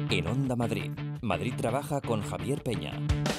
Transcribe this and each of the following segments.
En Onda Madrid, Madrid Trabaja con Javier Peña.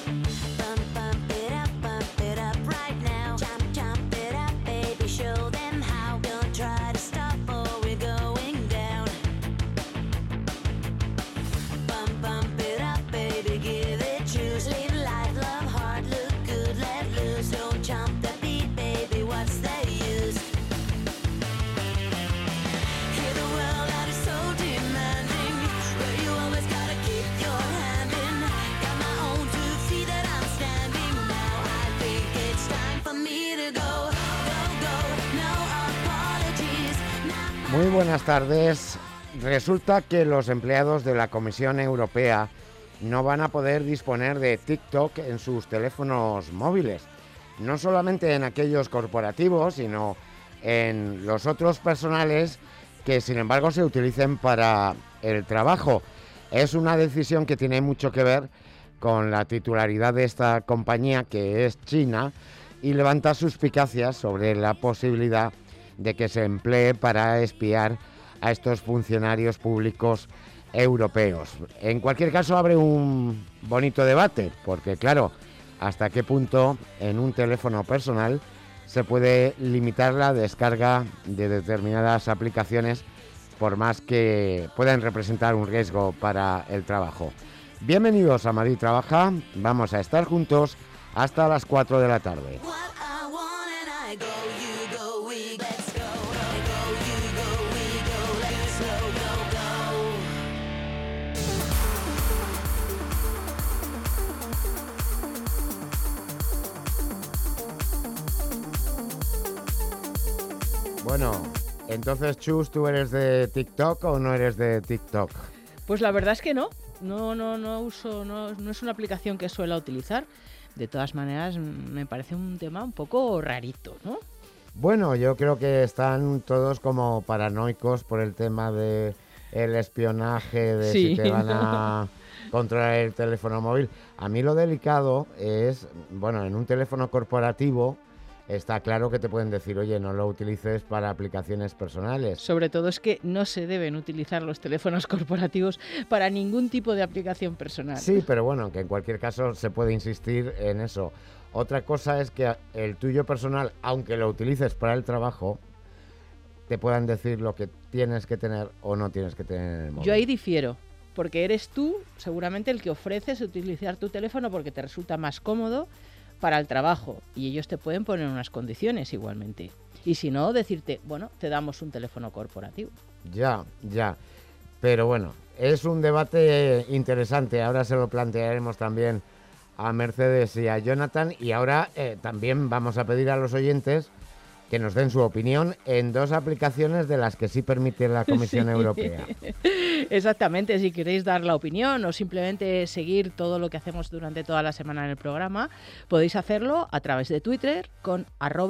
Muy buenas tardes. Resulta que los empleados de la Comisión Europea no van a poder disponer de TikTok en sus teléfonos móviles. No solamente en aquellos corporativos, sino en los otros personales que, sin embargo, se utilicen para el trabajo. Es una decisión que tiene mucho que ver con la titularidad de esta compañía, que es China, y levanta suspicacias sobre la posibilidad de que se emplee para espiar a estos funcionarios públicos europeos. En cualquier caso, abre un bonito debate, porque claro, hasta qué punto en un teléfono personal se puede limitar la descarga de determinadas aplicaciones, por más que puedan representar un riesgo para el trabajo. Bienvenidos a Madrid Trabaja, vamos a estar juntos hasta las 4 de la tarde. Bueno, entonces, Chus, ¿tú eres de TikTok o no eres de TikTok? Pues la verdad es que no uso, no es una aplicación que suelo utilizar. De todas maneras, me parece un tema un poco rarito, ¿no? Bueno, yo creo que están todos como paranoicos por el tema de el espionaje, de sí, si te van a controlar el teléfono móvil. A mí lo delicado es, bueno, en un teléfono corporativo está claro que te pueden decir, oye, no lo utilices para aplicaciones personales. Sobre todo es que no se deben utilizar los teléfonos corporativos para ningún tipo de aplicación personal. Sí, pero bueno, que en cualquier caso se puede insistir en eso. Otra cosa es que el tuyo personal, aunque lo utilices para el trabajo, te puedan decir lo que tienes que tener o no tienes que tener en el móvil. Yo ahí difiero, porque eres tú seguramente el que ofreces utilizar tu teléfono porque te resulta más cómodo para el trabajo, y ellos te pueden poner unas condiciones igualmente. Y si no, decirte, bueno, te damos un teléfono corporativo. Ya. Pero bueno, es un debate interesante. Ahora se lo plantearemos también a Mercedes y a Jonathan. Y ahora también vamos a pedir a los oyentes que nos den su opinión en dos aplicaciones de las que sí permite la Comisión Europea. Exactamente, si queréis dar la opinión o simplemente seguir todo lo que hacemos durante toda la semana en el programa, podéis hacerlo a través de Twitter con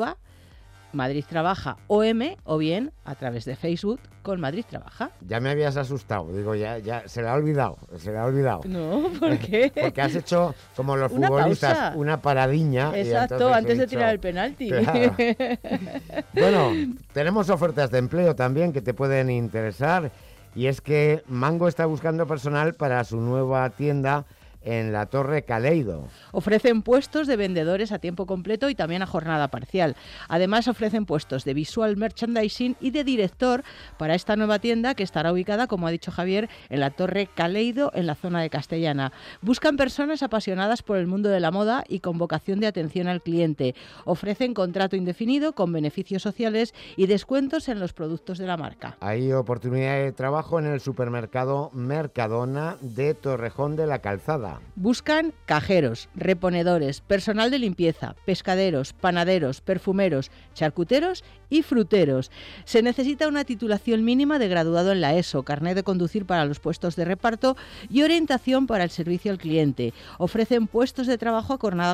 @MadridTrabajaOM o bien a través de Facebook con Madrid Trabaja. Ya me habías asustado, digo, ya se le ha olvidado. No, ¿por qué? Porque has hecho como los futbolistas, pausa. Una paradiña. Exacto, antes de tirar el penalti. Claro. Bueno, tenemos ofertas de empleo también que te pueden interesar, y es que Mango está buscando personal para su nueva tienda en la Torre Caleido. Ofrecen puestos de vendedores a tiempo completo y también a jornada parcial. Además, ofrecen puestos de visual merchandising y de director para esta nueva tienda, que estará ubicada, como ha dicho Javier, en la Torre Caleido, en la zona de Castellana. Buscan personas apasionadas por el mundo de la moda y con vocación de atención al cliente. Ofrecen contrato indefinido con beneficios sociales y descuentos en los productos de la marca. Hay oportunidad de trabajo en el supermercado Mercadona de Torrejón de la Calzada. Buscan cajeros, reponedores, personal de limpieza, pescaderos, panaderos, perfumeros, charcuteros y fruteros. Se necesita una titulación mínima de graduado en la ESO, carnet de conducir para los puestos de reparto y orientación para el servicio al cliente. Ofrecen puestos de trabajo a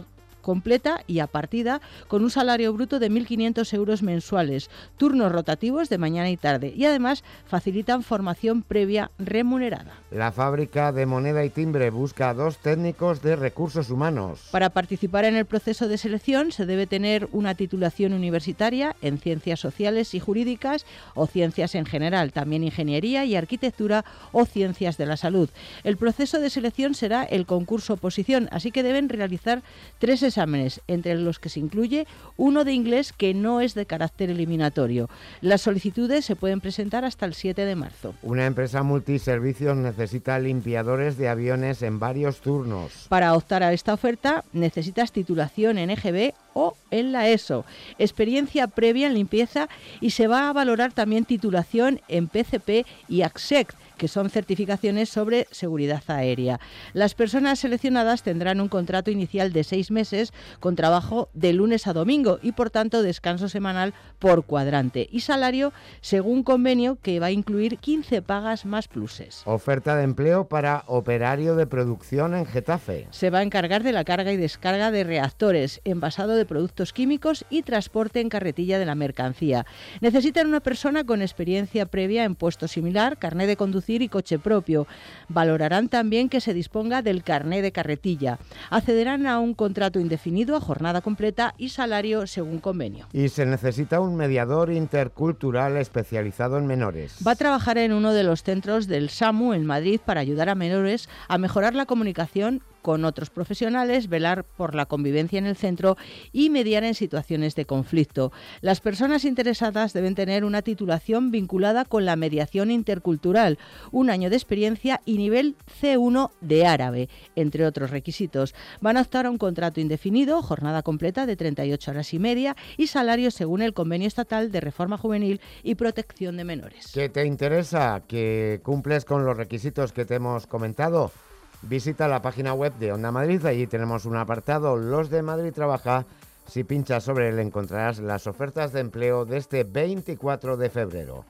completa y a partida, con un salario bruto de 1.500 euros mensuales, turnos rotativos de mañana y tarde, y además facilitan formación previa remunerada. La fábrica de moneda y timbre busca 2 técnicos de recursos humanos. Para participar en el proceso de selección se debe tener una titulación universitaria en ciencias sociales y jurídicas o ciencias en general, también ingeniería y arquitectura o ciencias de la salud. El proceso de selección será el concurso-oposición, así que deben realizar 3 exámenes, entre los que se incluye uno de inglés que no es de carácter eliminatorio. Las solicitudes se pueden presentar hasta el 7 de marzo. Una empresa multiservicios necesita limpiadores de aviones en varios turnos. Para optar a esta oferta necesitas titulación en EGB o en la ESO, experiencia previa en limpieza, y se va a valorar también titulación en PCP y ACSEC, que son certificaciones sobre seguridad aérea. Las personas seleccionadas tendrán un contrato inicial de 6 meses con trabajo de lunes a domingo y, por tanto, descanso semanal por cuadrante y salario según convenio que va a incluir 15 pagas más pluses. Oferta de empleo para operario de producción en Getafe. Se va a encargar de la carga y descarga de reactores, envasado de productos químicos y transporte en carretilla de la mercancía. Necesitan una persona con experiencia previa en puesto similar, carné de conducir y coche propio. Valorarán también que se disponga del carné de carretilla. Accederán a un contrato indefinido a jornada completa y salario según convenio. Y se necesita un mediador intercultural especializado en menores. Va a trabajar en uno de los centros del SAMU en Madrid para ayudar a menores a mejorar la comunicación con otros profesionales, velar por la convivencia en el centro y mediar en situaciones de conflicto. Las personas interesadas deben tener una titulación vinculada con la mediación intercultural, 1 año de experiencia y nivel C1 de árabe, entre otros requisitos. Van a optar a un contrato indefinido, jornada completa de 38 horas y media y salario según el Convenio Estatal de Reforma Juvenil y Protección de Menores. ¿Qué te interesa? ¿Que cumples con los requisitos que te hemos comentado? Visita la página web de Onda Madrid, allí tenemos un apartado, Los de Madrid Trabaja. Si pinchas sobre él encontrarás las ofertas de empleo de este 24 de febrero.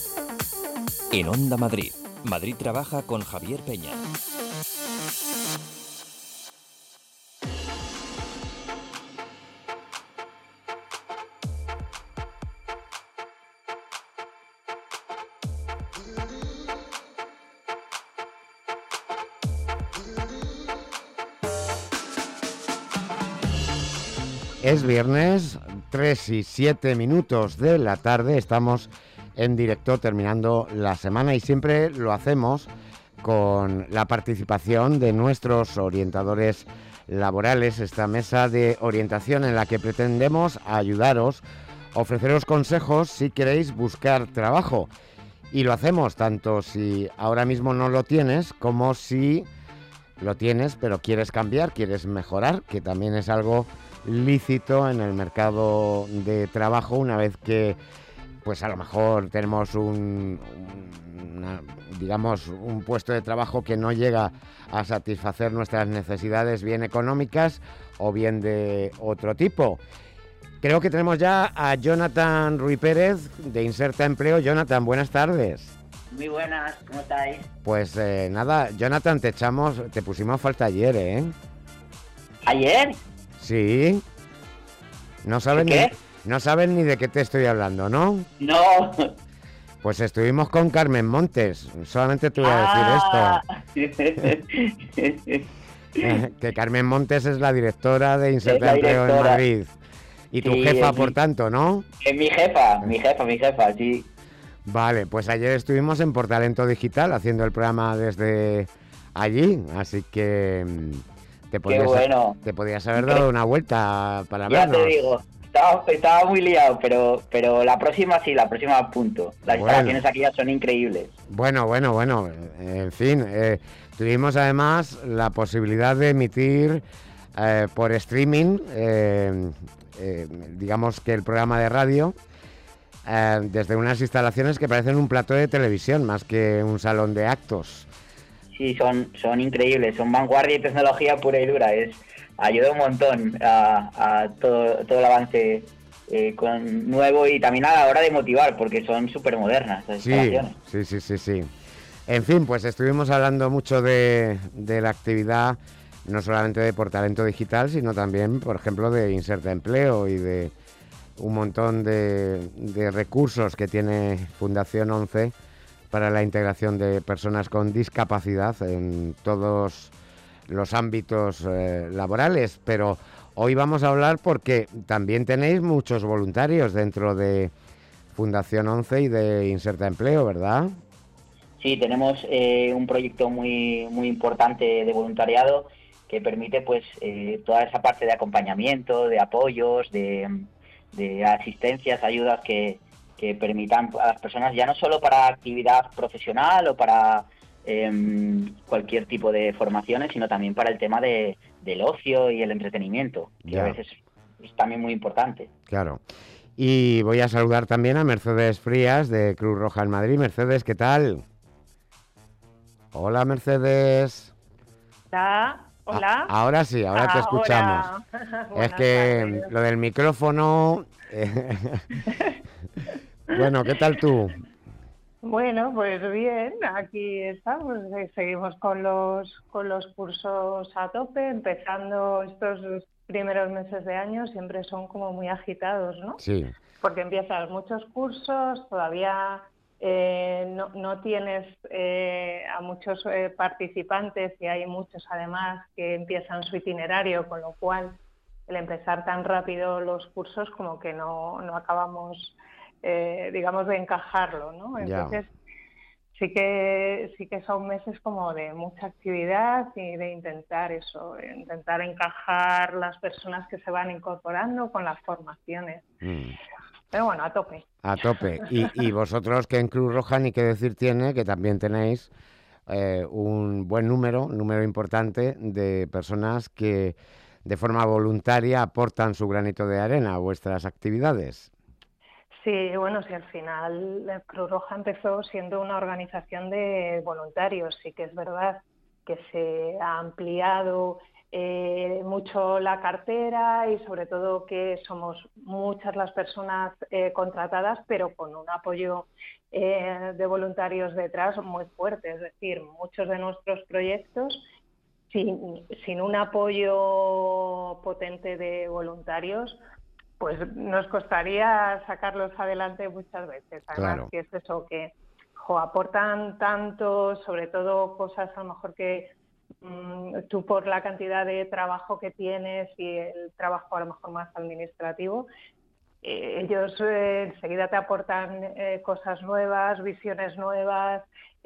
En Onda Madrid, Madrid Trabaja con Javier Peña. Es viernes, 3:07 de la tarde, estamos en directo terminando la semana y siempre lo hacemos con la participación de nuestros orientadores laborales, esta mesa de orientación en la que pretendemos ayudaros, ofreceros consejos si queréis buscar trabajo. Y lo hacemos tanto si ahora mismo no lo tienes como si lo tienes pero quieres cambiar, quieres mejorar, que también es algo lícito en el mercado de trabajo una vez que pues a lo mejor tenemos un puesto de trabajo que no llega a satisfacer nuestras necesidades bien económicas o bien de otro tipo. Creo que tenemos ya a Jonathan Ruiz Pérez de Inserta Empleo. Jonathan, buenas tardes. Muy buenas, ¿cómo estáis? Pues nada, Jonathan, te pusimos falta ayer, ¿eh? ¿Ayer? Sí. No saben ni de qué te estoy hablando, ¿no? No. Pues estuvimos con Carmen Montes. Solamente te voy a decir esto. Que Carmen Montes es la directora de Inserta Empleo en Madrid. Y tu jefa, por tanto, ¿no? Es mi jefa, sí. Vale, pues ayer estuvimos en Portalento Digital haciendo el programa desde allí, así que te podías haber dado una vuelta para vernos. Ya te digo, estaba muy liado, pero la próxima apunto. Las instalaciones aquí ya son increíbles. Bueno, en fin, tuvimos además la posibilidad de emitir por streaming, digamos que el programa de radio, desde unas instalaciones que parecen un plató de televisión más que un salón de actos. Sí, son increíbles, son vanguardia y tecnología pura y dura. Ayuda un montón a todo el avance nuevo y también a la hora de motivar, porque son súper modernas las instalaciones. Sí. En fin, pues estuvimos hablando mucho de la actividad no solamente de Por Talento Digital, sino también, por ejemplo, de Inserta Empleo y de un montón de recursos que tiene Fundación 11 para la integración de personas con discapacidad en todos los ámbitos laborales. Pero hoy vamos a hablar porque también tenéis muchos voluntarios dentro de Fundación 11 y de Inserta Empleo, ¿verdad? Sí, tenemos un proyecto muy importante de voluntariado que permite pues toda esa parte de acompañamiento, de apoyos, de asistencias, ayudas que permitan a las personas, ya no solo para actividad profesional o para cualquier tipo de formaciones, sino también para el tema del ocio y el entretenimiento, que a veces es también muy importante. Claro. Y voy a saludar también a Mercedes Frías de Cruz Roja en Madrid. Mercedes, ¿qué tal? Hola, Mercedes. Hola. Ahora sí, ahora te escuchamos. Es que tardes. lo del micrófono... Bueno, ¿qué tal tú? Bueno, pues bien, aquí estamos, seguimos con los cursos a tope, empezando estos primeros meses de año, siempre son como muy agitados, ¿no? Sí. Porque empiezan muchos cursos, todavía no tienes a muchos participantes y hay muchos además que empiezan su itinerario, con lo cual el empezar tan rápido los cursos como que no acabamos, digamos, de encajarlo, ¿no? Entonces sí que son meses como de mucha actividad y de intentar encajar las personas que se van incorporando con las formaciones. Pero bueno, a tope. A tope. Y vosotros, que en Cruz Roja ni qué decir tiene, que también tenéis un buen número, un número importante de personas que de forma voluntaria aportan su granito de arena a vuestras actividades. Sí, bueno, si al final Cruz Roja empezó siendo una organización de voluntarios, sí que es verdad que se ha ampliado mucho la cartera y sobre todo que somos muchas las personas contratadas, pero con un apoyo de voluntarios detrás muy fuerte. Es decir, muchos de nuestros proyectos, sin un apoyo potente de voluntarios, pues nos costaría sacarlos adelante muchas veces. Además, Claro. que es eso, que aportan tanto, sobre todo cosas a lo mejor que tú por la cantidad de trabajo que tienes y el trabajo a lo mejor más administrativo, ellos enseguida te aportan cosas nuevas, visiones nuevas,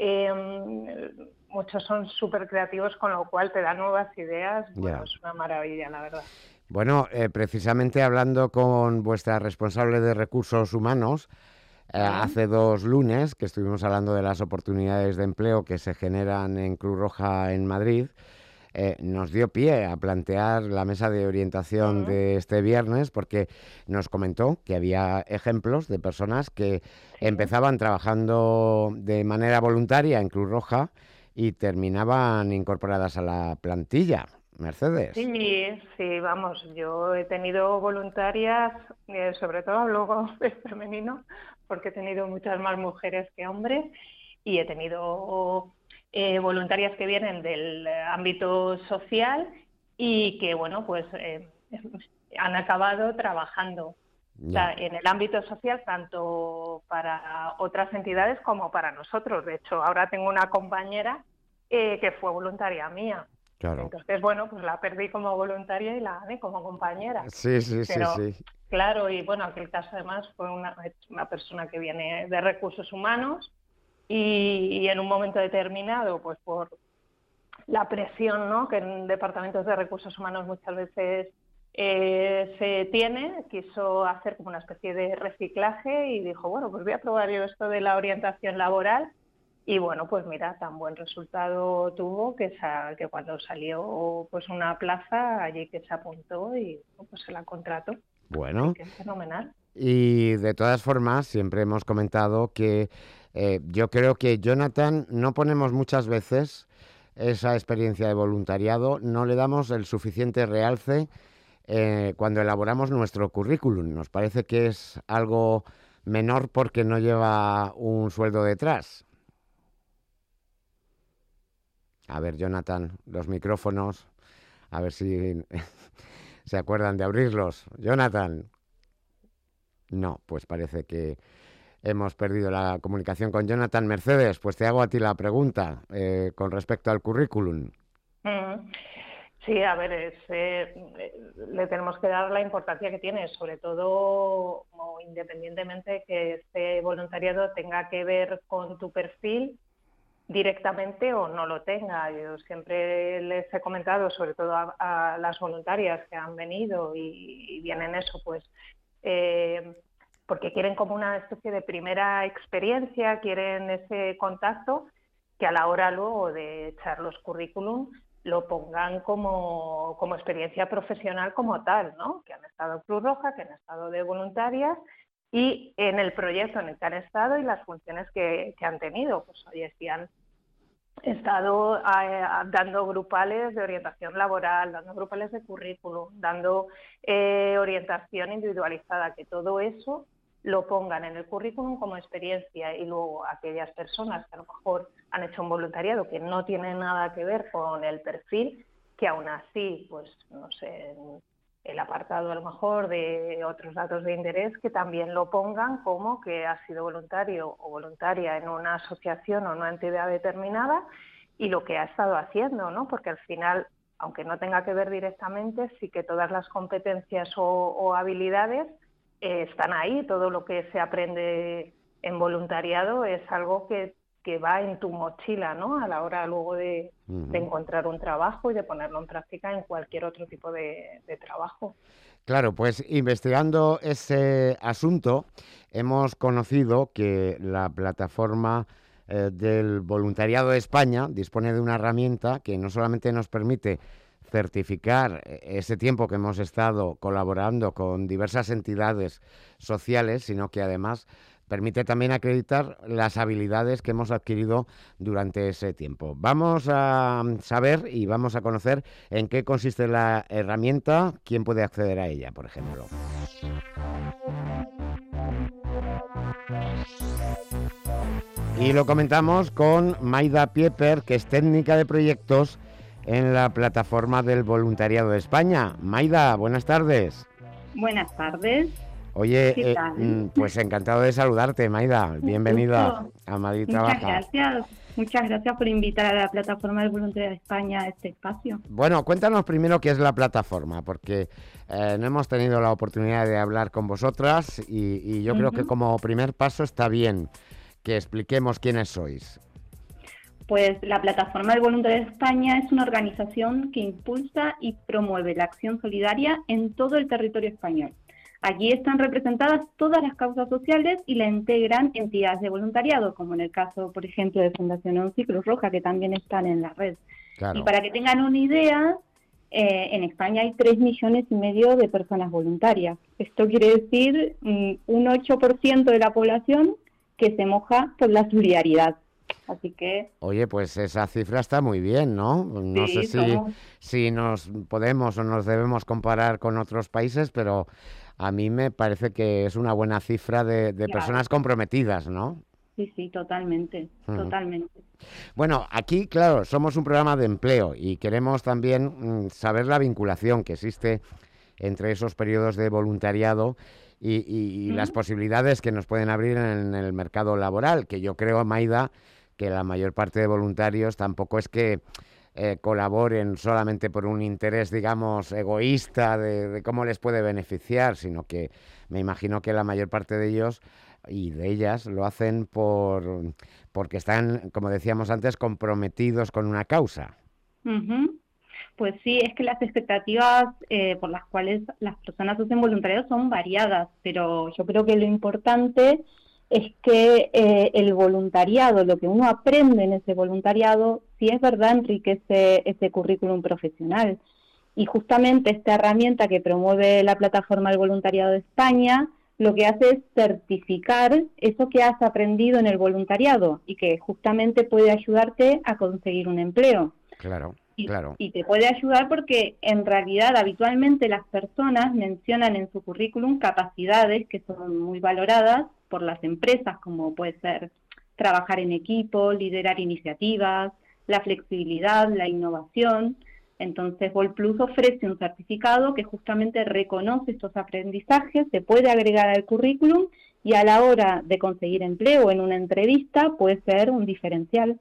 muchos son súper creativos, con lo cual te dan nuevas ideas. Bueno, es una maravilla, la verdad. Bueno, precisamente hablando con vuestra responsable de recursos humanos, hace 2 lunes que estuvimos hablando de las oportunidades de empleo que se generan en Cruz Roja en Madrid, nos dio pie a plantear la mesa de orientación de este viernes, porque nos comentó que había ejemplos de personas que empezaban trabajando de manera voluntaria en Cruz Roja y terminaban incorporadas a la plantilla. Mercedes. Sí, vamos, yo he tenido voluntarias, sobre todo luego de femenino, porque he tenido muchas más mujeres que hombres, y he tenido voluntarias que vienen del ámbito social y que, bueno, pues han acabado trabajando. O sea, en el ámbito social, tanto para otras entidades como para nosotros. De hecho, ahora tengo una compañera que fue voluntaria mía. Claro. Entonces, bueno, pues la perdí como voluntaria y la gané como compañera. Sí. Claro, y bueno, aquel caso además fue una persona que viene de recursos humanos y en un momento determinado, pues por la presión, ¿no?, que en departamentos de recursos humanos muchas veces se tiene, quiso hacer como una especie de reciclaje y dijo, bueno, pues voy a probar yo esto de la orientación laboral. Y bueno, pues mira, tan buen resultado tuvo que cuando salió pues una plaza allí que se apuntó y pues se la contrató. Bueno. Así que es fenomenal. Y de todas formas, siempre hemos comentado que yo creo que Jonathan no ponemos muchas veces esa experiencia de voluntariado, no le damos el suficiente realce cuando elaboramos nuestro currículum. Nos parece que es algo menor porque no lleva un sueldo detrás. A ver, Jonathan, los micrófonos. A ver si se acuerdan de abrirlos. Jonathan. No, pues parece que hemos perdido la comunicación con Jonathan. Mercedes, pues te hago a ti la pregunta con respecto al currículum. Sí, a ver, le tenemos que dar la importancia que tiene, sobre todo independientemente de que este voluntariado tenga que ver con tu perfil directamente o no lo tenga. Yo siempre les he comentado, sobre todo a las voluntarias que han venido y vienen eso, pues porque quieren como una especie de primera experiencia, quieren ese contacto, que a la hora luego de echar los currículum lo pongan como experiencia profesional como tal, ¿no? Que han estado en Cruz Roja, que han estado de voluntarias y en el proyecto en el que han estado y las funciones que han tenido. Pues oye, si han estado dando grupales de orientación laboral, dando grupales de currículum, dando orientación individualizada, que todo eso lo pongan en el currículum como experiencia, y luego aquellas personas que a lo mejor han hecho un voluntariado que no tiene nada que ver con el perfil, que aún así, pues no sé, el apartado a lo mejor de otros datos de interés, que también lo pongan como que ha sido voluntario o voluntaria en una asociación o una entidad determinada y lo que ha estado haciendo, ¿no? Porque al final, aunque no tenga que ver directamente, sí que todas las competencias o habilidades están ahí. Todo lo que se aprende en voluntariado es algo que va en tu mochila, ¿no? A la hora luego de encontrar un trabajo y de ponerlo en práctica en cualquier otro tipo de trabajo. Claro, pues investigando ese asunto hemos conocido que la plataforma del Voluntariado de España dispone de una herramienta que no solamente nos permite certificar ese tiempo que hemos estado colaborando con diversas entidades sociales, sino que además permite también acreditar las habilidades que hemos adquirido durante ese tiempo. Vamos a saber y vamos a conocer en qué consiste la herramienta, quién puede acceder a ella, por ejemplo. Y lo comentamos con Maida Pieper, que es técnica de proyectos en la plataforma del Voluntariado de España. Maida, buenas tardes. Buenas tardes. Oye, ¿Qué tal? pues encantado de saludarte, Maida. Bienvenida a Madrid Trabaja. Muchas gracias por invitar a la plataforma del Voluntariado de España a este espacio. Bueno, cuéntanos primero qué es la plataforma, porque no hemos tenido la oportunidad de hablar con vosotras y yo creo que como primer paso está bien que expliquemos quiénes sois. Pues la plataforma del Voluntariado de España es una organización que impulsa y promueve la acción solidaria en todo el territorio español. Allí están representadas todas las causas sociales y la integran entidades de voluntariado, como en el caso, por ejemplo, de Fundación ONCE y Cruz Roja, que también están en la red. Claro. Y para que tengan una idea, en España hay 3,5 millones de personas voluntarias. Esto quiere decir un 8% de la población que se moja por la solidaridad. Así que... Oye, pues esa cifra está muy bien, ¿no? No sé si nos podemos o nos debemos comparar con otros países, pero a mí me parece que es una buena cifra de personas comprometidas, ¿no? Sí, totalmente, totalmente. Bueno, aquí, claro, somos un programa de empleo y queremos también saber la vinculación que existe entre esos periodos de voluntariado y las posibilidades que nos pueden abrir en el mercado laboral, que yo creo, Maida, que la mayor parte de voluntarios tampoco es que colaboren solamente por un interés, digamos, egoísta de cómo les puede beneficiar, sino que me imagino que la mayor parte de ellos y de ellas lo hacen porque están, como decíamos antes, comprometidos con una causa. Pues sí, es que las expectativas por las cuales las personas hacen voluntariado son variadas, pero yo creo que lo importante es que el voluntariado, lo que uno aprende en ese voluntariado, sí es verdad, enriquece ese currículum profesional. Y justamente esta herramienta que promueve la plataforma del Voluntariado de España, lo que hace es certificar eso que has aprendido en el voluntariado y que justamente puede ayudarte a conseguir un empleo. Claro. Y te puede ayudar porque en realidad habitualmente las personas mencionan en su currículum capacidades que son muy valoradas por las empresas, como puede ser trabajar en equipo, liderar iniciativas, la flexibilidad, la innovación, Entonces, Volplus ofrece un certificado que justamente reconoce estos aprendizajes, se puede agregar al currículum y a la hora de conseguir empleo en una entrevista puede ser un diferencial.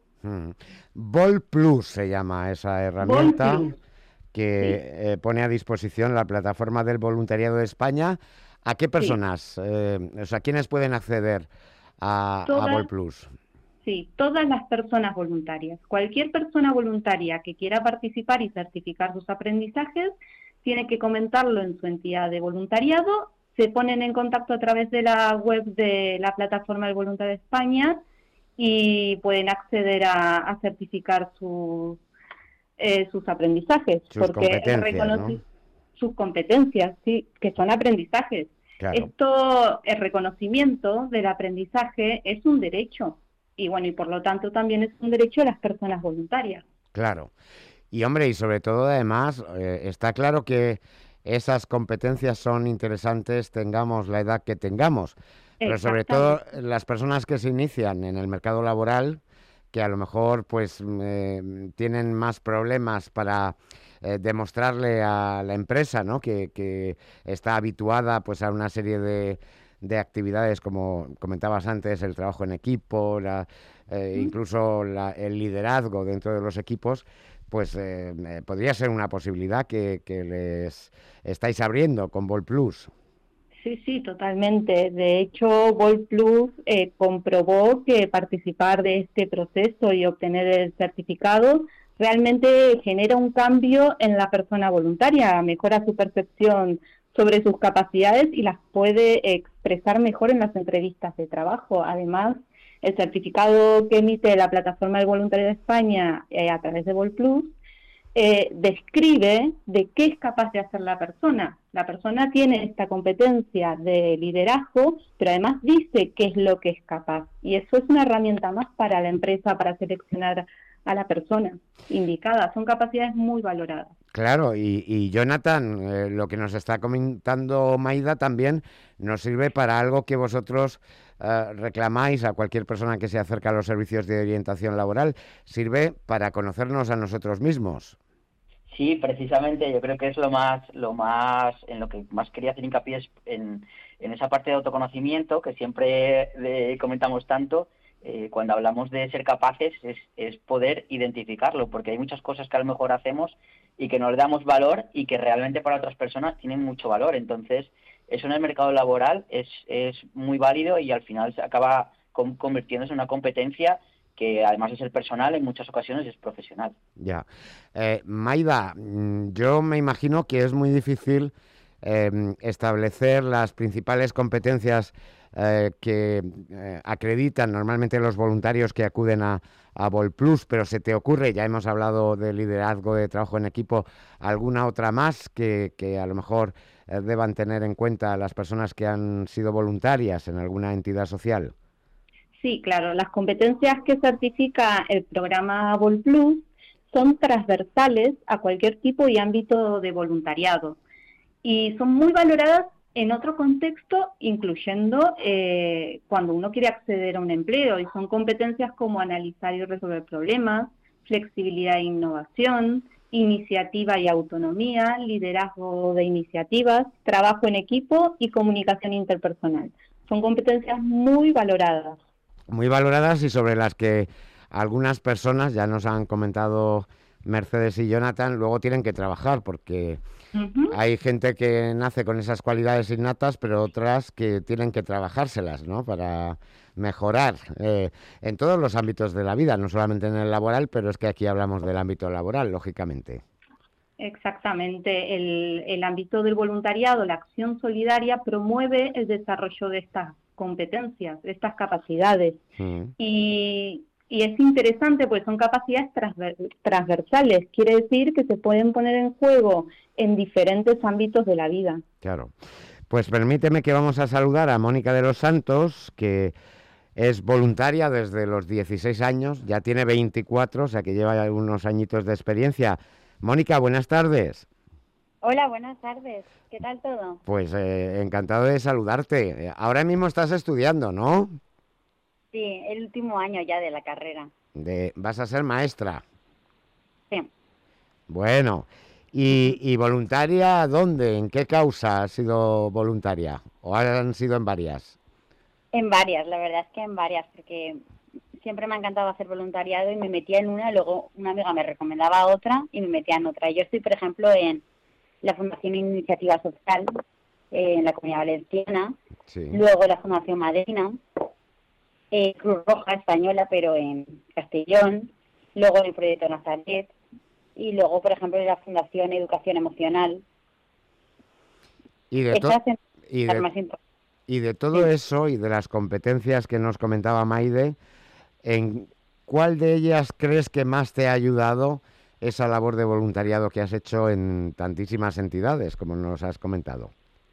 Volplus se llama esa herramienta Volplus, que pone a disposición la plataforma del voluntariado de España. ¿A qué personas, o sea, quiénes pueden acceder a Volplus? Sí, todas las personas voluntarias. Cualquier persona voluntaria que quiera participar y certificar sus aprendizajes tiene que comentarlo en su entidad de voluntariado. Se ponen en contacto a través de la web de la plataforma del Voluntariado de España y pueden acceder a certificar sus aprendizajes. Sus competencias, ¿no? Sus competencias, sí, que son aprendizajes. Claro. El reconocimiento del aprendizaje es un derecho. Y bueno, y por lo tanto también es un derecho de las personas voluntarias. Claro. Y hombre, y sobre todo además, está claro que esas competencias son interesantes, tengamos la edad que tengamos. Pero sobre todo las personas que se inician en el mercado laboral, que a lo mejor pues tienen más problemas para demostrarle a la empresa, ¿no?, que está habituada pues a una serie de actividades, como comentabas antes, el trabajo en equipo, incluso el liderazgo dentro de los equipos, pues podría ser una posibilidad que les estáis abriendo con Volplus. Sí, totalmente. De hecho, Volplus comprobó que participar de este proceso y obtener el certificado realmente genera un cambio en la persona voluntaria, mejora su percepción sobre sus capacidades y las puede expresar mejor en las entrevistas de trabajo. Además, el certificado que emite la plataforma del Voluntariado de España a través de Volplus describe de qué es capaz de hacer la persona. La persona tiene esta competencia de liderazgo, pero además dice qué es lo que es capaz. Y eso es una herramienta más para la empresa para seleccionar a la persona indicada. Son capacidades muy valoradas. Claro, y Jonathan, lo que nos está comentando Maida también nos sirve para algo que vosotros reclamáis a cualquier persona que se acerca a los servicios de orientación laboral. Sirve para conocernos a nosotros mismos. Sí, precisamente yo creo que es lo más en lo que más quería hacer hincapié es en esa parte de autoconocimiento que siempre comentamos tanto. Cuando hablamos de ser capaces es poder identificarlo, porque hay muchas cosas que a lo mejor hacemos y que no le damos valor y que realmente para otras personas tienen mucho valor. Entonces, eso en el mercado laboral es muy válido y al final se acaba convirtiéndose en una competencia que además de ser personal, en muchas ocasiones es profesional. Ya. Maida, yo me imagino que es muy difícil establecer las principales competencias que acreditan normalmente los voluntarios que acuden a Volplus, pero ¿se te ocurre, ya hemos hablado de liderazgo, de trabajo en equipo, alguna otra más que a lo mejor deban tener en cuenta las personas que han sido voluntarias en alguna entidad social? Sí, claro, las competencias que certifica el programa Volplus son transversales a cualquier tipo y ámbito de voluntariado y son muy valoradas en otro contexto, incluyendo cuando uno quiere acceder a un empleo, y son competencias como analizar y resolver problemas, flexibilidad e innovación, iniciativa y autonomía, liderazgo de iniciativas, trabajo en equipo y comunicación interpersonal. Son competencias muy valoradas. Muy valoradas y sobre las que algunas personas, ya nos han comentado Mercedes y Jonathan, luego tienen que trabajar porque hay gente que nace con esas cualidades innatas, pero otras que tienen que trabajárselas, ¿no?, para mejorar en todos los ámbitos de la vida, no solamente en el laboral, pero es que aquí hablamos del ámbito laboral, lógicamente. Exactamente. El ámbito del voluntariado, la acción solidaria, promueve el desarrollo de estas competencias, de estas capacidades. Y es interesante, pues son capacidades transversales. Quiere decir que se pueden poner en juego en diferentes ámbitos de la vida. Claro. Pues permíteme que vamos a saludar a Mónica de los Santos, que es voluntaria desde los 16 años, ya tiene 24, o sea que lleva unos añitos de experiencia. Mónica, buenas tardes. Hola, buenas tardes. ¿Qué tal todo? Pues encantado de saludarte. Ahora mismo estás estudiando, ¿no? Sí, el último año ya de la carrera. Vas a ser maestra. Sí. Bueno, ¿y voluntaria dónde? ¿En qué causa has sido voluntaria? ¿O han sido en varias? En varias, la verdad es que en varias, porque siempre me ha encantado hacer voluntariado y me metía en una, luego una amiga me recomendaba otra y me metía en otra. Yo estoy, por ejemplo, en la Fundación Iniciativa Social, en la Comunidad Valenciana, Sí. luego la Fundación Madrina, Cruz Roja Española, pero en Castellón, luego el Proyecto Nazaret, y luego, por ejemplo, en la Fundación Educación Emocional. Y de, Esas son y las de, más importantes. y de todo Sí. eso y de las competencias que nos comentaba Maide, ¿en cuál de ellas crees que más te ha ayudado esa labor de voluntariado que has hecho en tantísimas entidades, como nos has comentado?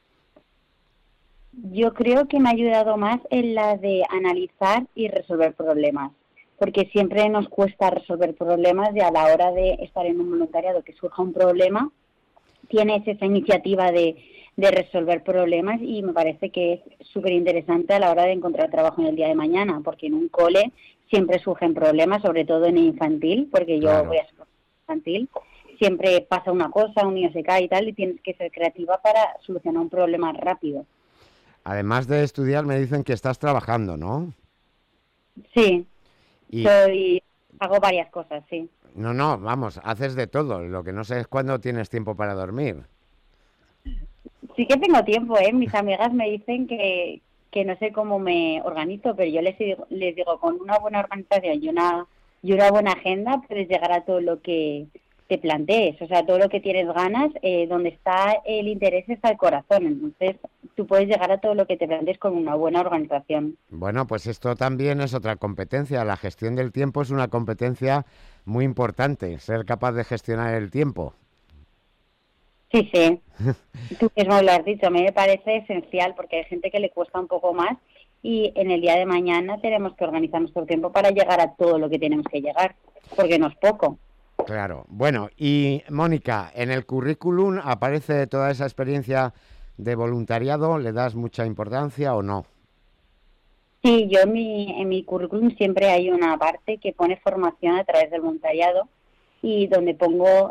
Yo creo que me ha ayudado más en la de analizar y resolver problemas, porque siempre nos cuesta resolver problemas y a la hora de estar en un voluntariado que surja un problema, tienes esa iniciativa de resolver problemas y me parece que es súper interesante a la hora de encontrar trabajo en el día de mañana, porque en un cole siempre surgen problemas, sobre todo en el infantil, porque yo Claro. voy a ser infantil, siempre pasa una cosa, un niño se cae y tal, y tienes que ser creativa para solucionar un problema rápido. Además de estudiar, me dicen que estás trabajando, ¿no? Sí, Y hago varias cosas, sí. no, vamos, haces de todo. Lo que no sé es cuándo tienes tiempo para dormir. Sí que tengo tiempo, ¿eh? Mis amigas me dicen que no sé cómo me organizo, pero yo les digo, con una buena organización y una buena agenda puedes llegar a todo lo que te plantees, o sea, todo lo que tienes ganas, donde está el interés está el corazón, entonces tú puedes llegar a todo lo que te plantees con una buena organización. Bueno, pues esto también es otra competencia. La gestión del tiempo es una competencia muy importante, ser capaz de gestionar el tiempo. Sí, sí, tú mismo lo has dicho, a mí me parece esencial porque hay gente que le cuesta un poco más y en el día de mañana tenemos que organizar nuestro tiempo para llegar a todo lo que tenemos que llegar, porque no es poco. Claro. Bueno, y Mónica, en el currículum aparece toda esa experiencia de voluntariado, ¿le das mucha importancia o no? Sí, yo en mi currículum siempre hay una parte que pone formación a través del voluntariado y donde pongo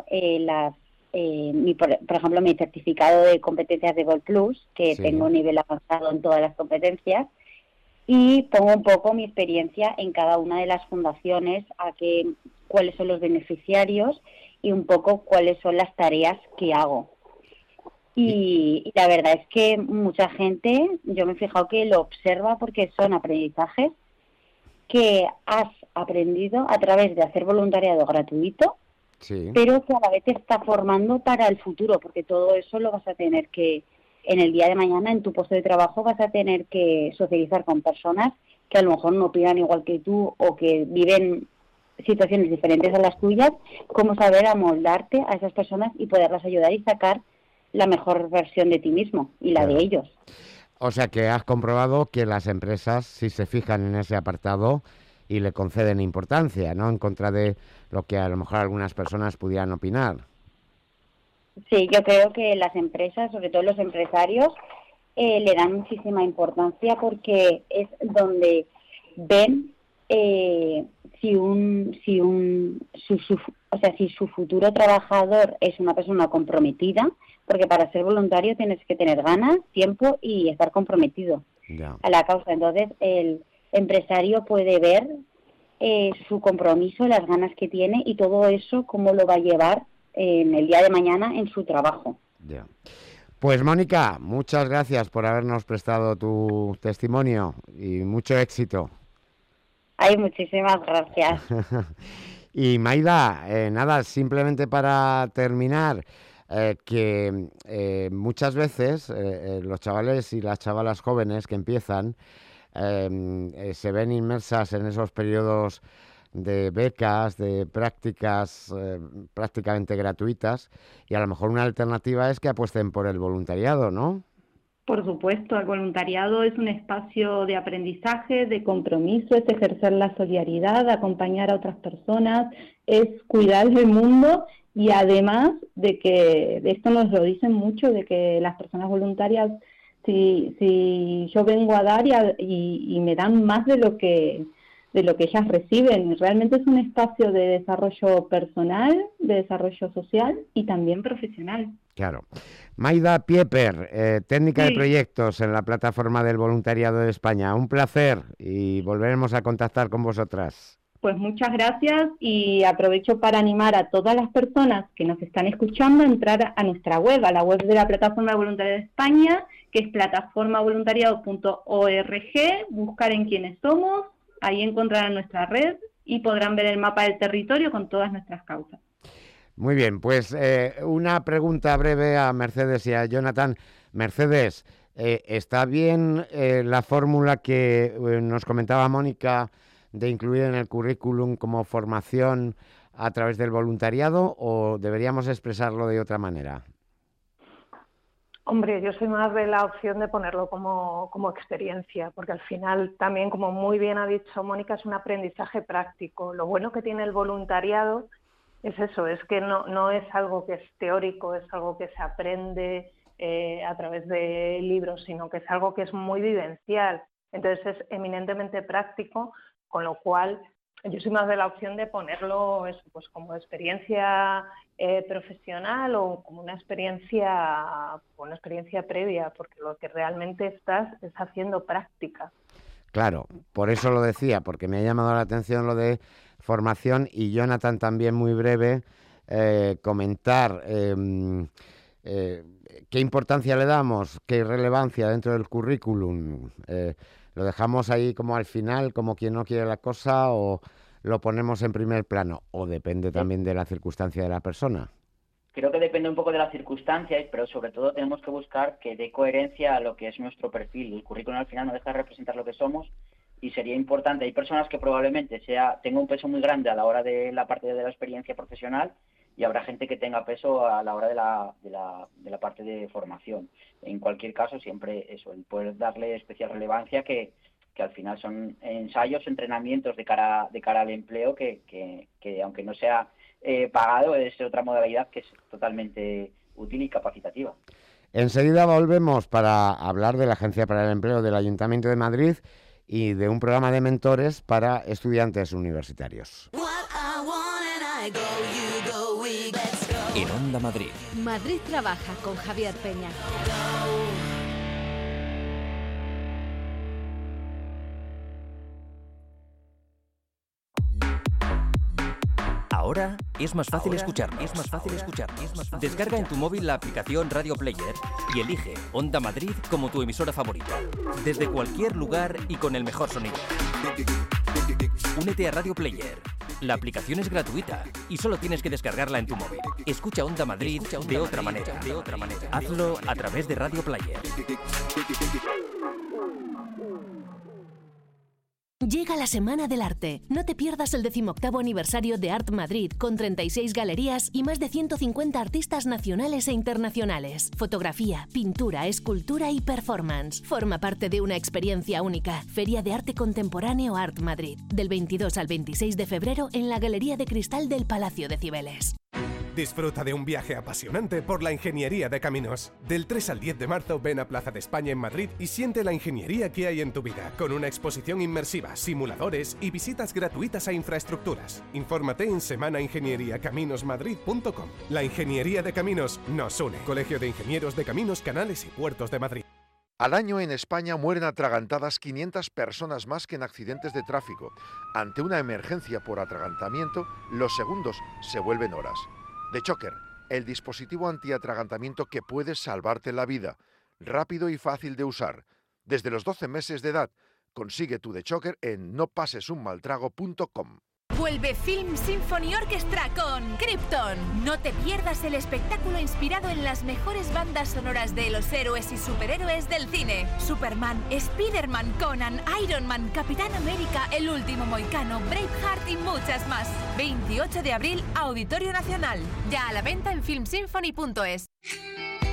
por ejemplo, mi certificado de competencias de Gold Plus, que Sí. tengo un nivel avanzado en todas las competencias, y pongo un poco mi experiencia en cada una de las fundaciones, cuáles son los beneficiarios y un poco cuáles son las tareas que hago. Y la verdad es que mucha gente, yo me he fijado que lo observa porque son aprendizajes que has aprendido a través de hacer voluntariado gratuito, Sí. pero que a la vez te está formando para el futuro, porque todo eso lo vas a tener que, en el día de mañana, en tu puesto de trabajo, vas a tener que socializar con personas que a lo mejor no opinan igual que tú o que viven situaciones diferentes a las tuyas, cómo saber amoldarte a esas personas y poderlas ayudar y sacar la mejor versión de ti mismo y la Claro. de ellos. O sea que has comprobado que las empresas, si se fijan en ese apartado y le conceden importancia, ¿no? En contra de lo que a lo mejor algunas personas pudieran opinar. Sí, yo creo que las empresas, sobre todo los empresarios, le dan muchísima importancia porque es donde ven si su futuro trabajador es una persona comprometida, porque para ser voluntario tienes que tener ganas, tiempo y estar comprometido Ya. a la causa. Entonces el empresario puede ver su compromiso, las ganas que tiene y todo eso cómo lo va a llevar en el día de mañana en su trabajo. Ya. Pues Mónica, muchas gracias por habernos prestado tu testimonio y mucho éxito. Ay, muchísimas gracias. Y Maida, nada, simplemente para terminar, muchas veces los chavales y las chavalas jóvenes que empiezan se ven inmersas en esos periodos de becas, de prácticas prácticamente gratuitas, y a lo mejor una alternativa es que apuesten por el voluntariado, ¿no? Por supuesto, el voluntariado es un espacio de aprendizaje, de compromiso, es ejercer la solidaridad, acompañar a otras personas, es cuidar del mundo y además de que de esto nos lo dicen mucho, de que las personas voluntarias, si yo vengo a dar y me dan más de lo que de lo que ellas reciben. Realmente es un espacio de desarrollo personal, de desarrollo social y también profesional. Claro. Maida Pieper, técnica de proyectos en la plataforma del voluntariado de España. Un placer y volveremos a contactar con vosotras. Pues muchas gracias y aprovecho para animar a todas las personas que nos están escuchando a entrar a nuestra web, a la web de la Plataforma de Voluntariado de España, que es plataformavoluntariado.org, buscar en quiénes somos, ahí encontrarán nuestra red y podrán ver el mapa del territorio con todas nuestras causas. Muy bien, pues una pregunta breve a Mercedes y a Jonathan. Mercedes, ¿está bien la fórmula que nos comentaba Mónica de incluir en el currículum como formación a través del voluntariado o deberíamos expresarlo de otra manera? Hombre, yo soy más de la opción de ponerlo como experiencia, porque al final también, como muy bien ha dicho Mónica, es un aprendizaje práctico. Lo bueno que tiene el voluntariado es eso, es que no es algo que es teórico, es algo que se aprende a través de libros, sino que es algo que es muy vivencial. Entonces es eminentemente práctico, con lo cual yo soy más de la opción de ponerlo eso, pues como experiencia profesional o como una experiencia previa, porque lo que realmente estás es haciendo práctica. Claro, por eso lo decía, porque me ha llamado la atención lo de formación y Jonathan también muy breve comentar qué importancia le damos, qué relevancia dentro del currículum. ¿Lo dejamos ahí como al final, como quien no quiere la cosa, o lo ponemos en primer plano? ¿O depende también de la circunstancia de la persona? Creo que depende un poco de las circunstancias, pero sobre todo tenemos que buscar que dé coherencia a lo que es nuestro perfil. El currículum al final no deja de representar lo que somos y sería importante. Hay personas que probablemente tenga un peso muy grande a la hora de la parte de la experiencia profesional y habrá gente que tenga peso a la hora de la parte de formación. En cualquier caso, siempre eso, el poder darle especial relevancia que al final son ensayos, entrenamientos de cara al empleo que aunque no sea pagado, es otra modalidad que es totalmente útil y capacitativa. Enseguida volvemos para hablar de la Agencia para el Empleo del Ayuntamiento de Madrid y de un programa de mentores para estudiantes universitarios. En Onda Madrid. Madrid trabaja con Javier Peña. Ahora es más fácil escucharnos. Descarga en tu móvil la aplicación Radio Player y elige Onda Madrid como tu emisora favorita. Desde cualquier lugar y con el mejor sonido. Únete a Radio Player. La aplicación es gratuita y solo tienes que descargarla en tu móvil. Escucha Onda Madrid de otra manera. Hazlo a través de Radio Player. Llega la Semana del Arte. No te pierdas el 18º aniversario de Art Madrid, con 36 galerías y más de 150 artistas nacionales e internacionales. Fotografía, pintura, escultura y performance. Forma parte de una experiencia única. Feria de Arte Contemporáneo Art Madrid. Del 22 al 26 de febrero en la Galería de Cristal del Palacio de Cibeles. Disfruta de un viaje apasionante por la ingeniería de caminos. Del 3 al 10 de marzo ven a Plaza de España en Madrid y siente la ingeniería que hay en tu vida, con una exposición inmersiva, simuladores y visitas gratuitas a infraestructuras. Infórmate en semanaingenieriacaminosmadrid.com. La ingeniería de caminos nos une. Colegio de Ingenieros de Caminos, Canales y Puertos de Madrid. Al año en España mueren atragantadas 500 personas más que en accidentes de tráfico. Ante una emergencia por atragantamiento, los segundos se vuelven horas. The Choker, el dispositivo antiatragantamiento que puede salvarte la vida. Rápido y fácil de usar. Desde los 12 meses de edad, consigue tu The Choker en nopasesunmaltrago.com. Vuelve Film Symphony Orchestra con Krypton. No te pierdas el espectáculo inspirado en las mejores bandas sonoras de los héroes y superhéroes del cine. Superman, Spider-Man, Conan, Iron Man, Capitán América, El Último Mohicano, Braveheart y muchas más. 28 de abril, Auditorio Nacional. Ya a la venta en filmsymphony.es.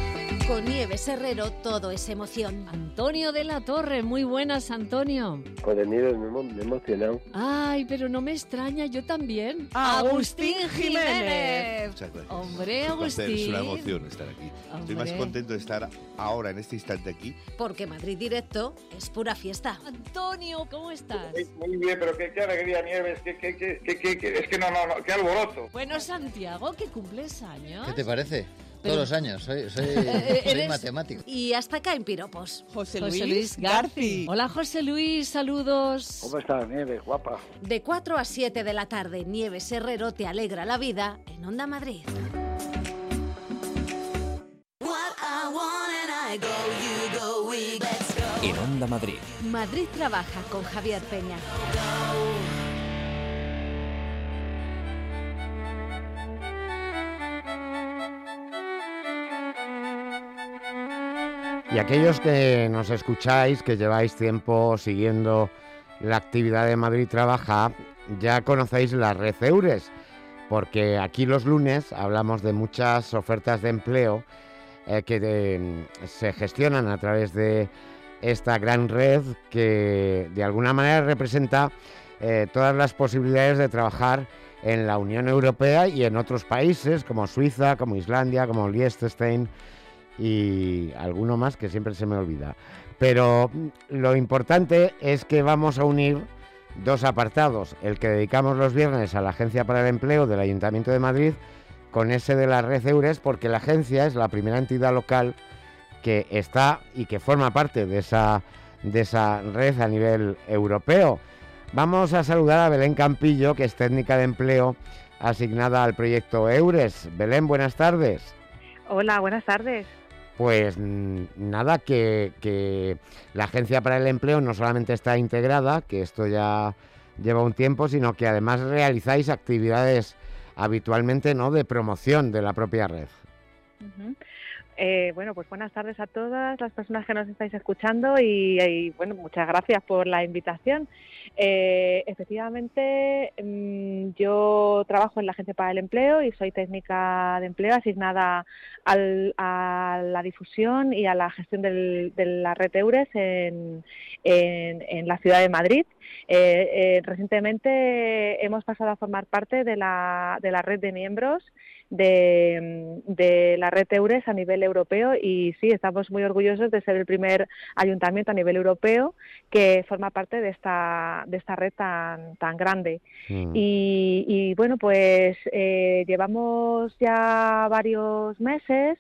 Con Nieves Herrero todo es emoción. Antonio de la Torre, muy buenas, Antonio. Pues Nieves, me he emocionado. Ay, pero no me extraña, yo también. Agustín Jiménez. Muchas gracias. Hombre, Agustín. Es una emoción estar aquí. Estoy más contento de estar ahora, en este instante aquí. Porque Madrid Directo es pura fiesta. Antonio, ¿cómo estás? Muy bien, pero qué alegría, Nieves, es que no, qué alboroto. Bueno, Santiago, que cumples años. ¿Qué te parece? Todos los años, soy matemático. Y hasta acá en piropos. José Luis Garci. Hola, José Luis, saludos. ¿Cómo estás, Nieves, guapa? De 4 a 7 de la tarde, Nieves Herrero te alegra la vida en Onda Madrid. En Onda Madrid. Madrid trabaja con Javier Peña. Y aquellos que nos escucháis, que lleváis tiempo siguiendo la actividad de Madrid Trabaja, ya conocéis la red Eures, porque aquí los lunes hablamos de muchas ofertas de empleo que se gestionan a través de esta gran red que de alguna manera representa todas las posibilidades de trabajar en la Unión Europea y en otros países como Suiza, como Islandia, como Liechtenstein y alguno más que siempre se me olvida. Pero lo importante es que vamos a unir dos apartados, el que dedicamos los viernes a la Agencia para el Empleo del Ayuntamiento de Madrid con ese de la red Eures, porque la agencia es la primera entidad local que está y que forma parte de esa red a nivel europeo. Vamos a saludar a Belén Campillo, que es técnica de empleo asignada al proyecto Eures. Belén, buenas tardes. Hola, buenas tardes. Pues nada, que la Agencia para el Empleo no solamente está integrada, que esto ya lleva un tiempo, sino que además realizáis actividades habitualmente, ¿no?, de promoción de la propia red. Uh-huh. Bueno, pues buenas tardes a todas las personas que nos estáis escuchando y bueno, muchas gracias por la invitación. Efectivamente, yo trabajo en la Agencia para el Empleo y soy técnica de empleo asignada a la difusión y a la gestión de la red Eures en la ciudad de Madrid. Recientemente hemos pasado a formar parte de la red de miembros de la red Eures a nivel europeo y sí, estamos muy orgullosos de ser el primer ayuntamiento a nivel europeo que forma parte de esta red tan grande. Y bueno, pues llevamos ya varios meses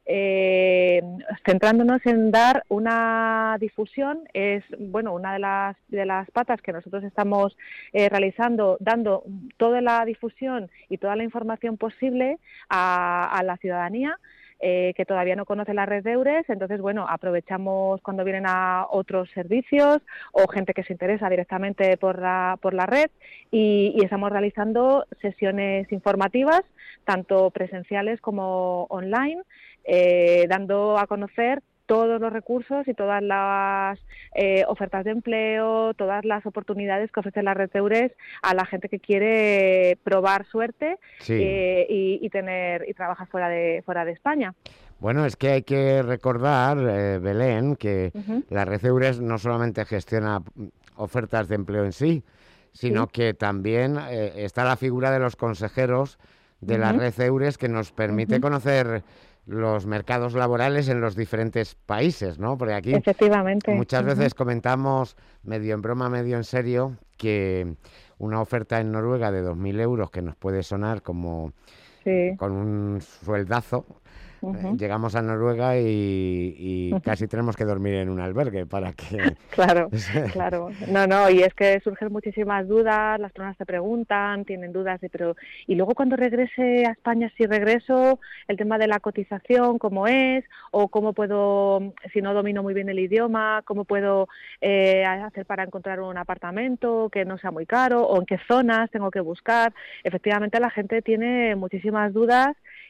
centrándonos en dar una difusión. Es bueno, una de las patas que nosotros estamos realizando, dando toda la difusión y toda la información posible a la ciudadanía que todavía no conoce la red de Eures. Entonces, bueno, aprovechamos cuando vienen a otros servicios o gente que se interesa directamente por la red y estamos realizando sesiones informativas, tanto presenciales como online, dando a conocer todos los recursos y todas las ofertas de empleo, todas las oportunidades que ofrece la red Eures a la gente que quiere probar suerte, sí, y trabajar fuera de España. Bueno, es que hay que recordar, Belén, que la red Eures no solamente gestiona ofertas de empleo en sí, sino que también está la figura de los consejeros de la red Eures, que nos permite conocer los mercados laborales en los diferentes países, ¿no? Porque aquí efectivamente muchas veces comentamos, medio en broma, medio en serio, que una oferta en Noruega de 2.000 euros, que nos puede sonar como con un sueldazo, llegamos a Noruega y casi tenemos que dormir en un albergue para que... Claro. No, y es que surgen muchísimas dudas, las personas te preguntan, tienen dudas, pero y luego cuando regrese a España, si regreso, el tema de la cotización, cómo es, o cómo puedo, si no domino muy bien el idioma, cómo puedo hacer para encontrar un apartamento que no sea muy caro, o en qué zonas tengo que buscar. Efectivamente, la gente tiene muchísimas dudas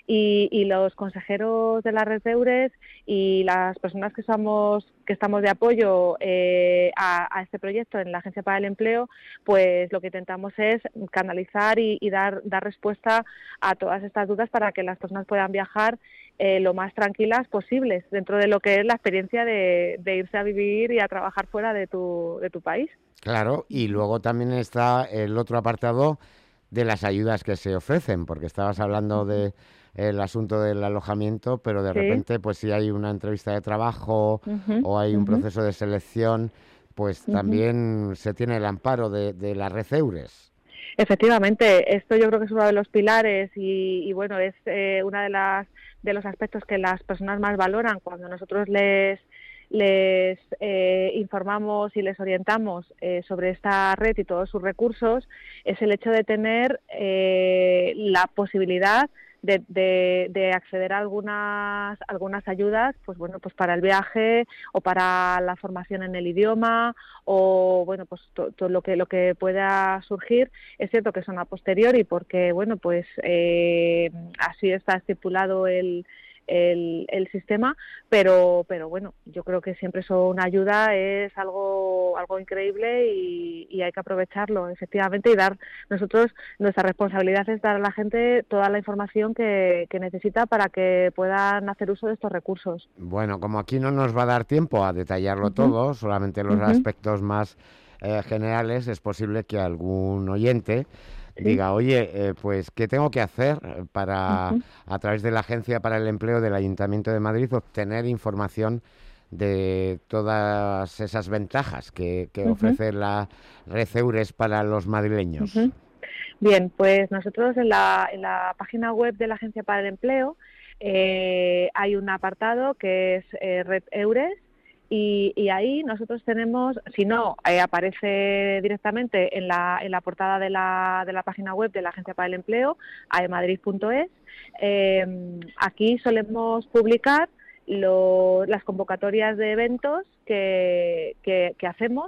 y los consejeros de la red EURES y las personas que estamos de apoyo a este proyecto en la Agencia para el Empleo, pues lo que intentamos es canalizar y dar respuesta a todas estas dudas para que las personas puedan viajar lo más tranquilas posibles dentro de lo que es la experiencia de irse a vivir y a trabajar fuera de tu país. Claro, y luego también está el otro apartado de las ayudas que se ofrecen, porque estabas hablando de el asunto del alojamiento, pero de repente, pues si hay una entrevista de trabajo o hay un proceso de selección, pues también se tiene el amparo de la red EURES. Efectivamente, esto yo creo que es uno de los pilares y bueno, es una de los aspectos que las personas más valoran cuando nosotros les informamos y les orientamos sobre esta red y todos sus recursos, es el hecho de tener la posibilidad de acceder a algunas ayudas, pues bueno, pues para el viaje o para la formación en el idioma o bueno, pues todo lo que pueda surgir. Es cierto que son a posteriori porque bueno, pues así está estipulado el sistema, pero bueno, yo creo que siempre una ayuda es algo increíble y hay que aprovecharlo efectivamente y nuestra responsabilidad es dar a la gente toda la información que necesita para que puedan hacer uso de estos recursos. Bueno, como aquí no nos va a dar tiempo a detallarlo todo, solamente los aspectos más generales, es posible que algún oyente diga, oye, pues, ¿qué tengo que hacer para, a través de la Agencia para el Empleo del Ayuntamiento de Madrid, obtener información de todas esas ventajas que ofrece la red EURES para los madrileños? Bien, pues nosotros en la página web de la Agencia para el Empleo hay un apartado que es Red EURES. Y ahí nosotros tenemos, si no, aparece directamente en la portada de la página web de la Agencia para el Empleo, aemadrid.es. Aquí solemos publicar las convocatorias de eventos que hacemos,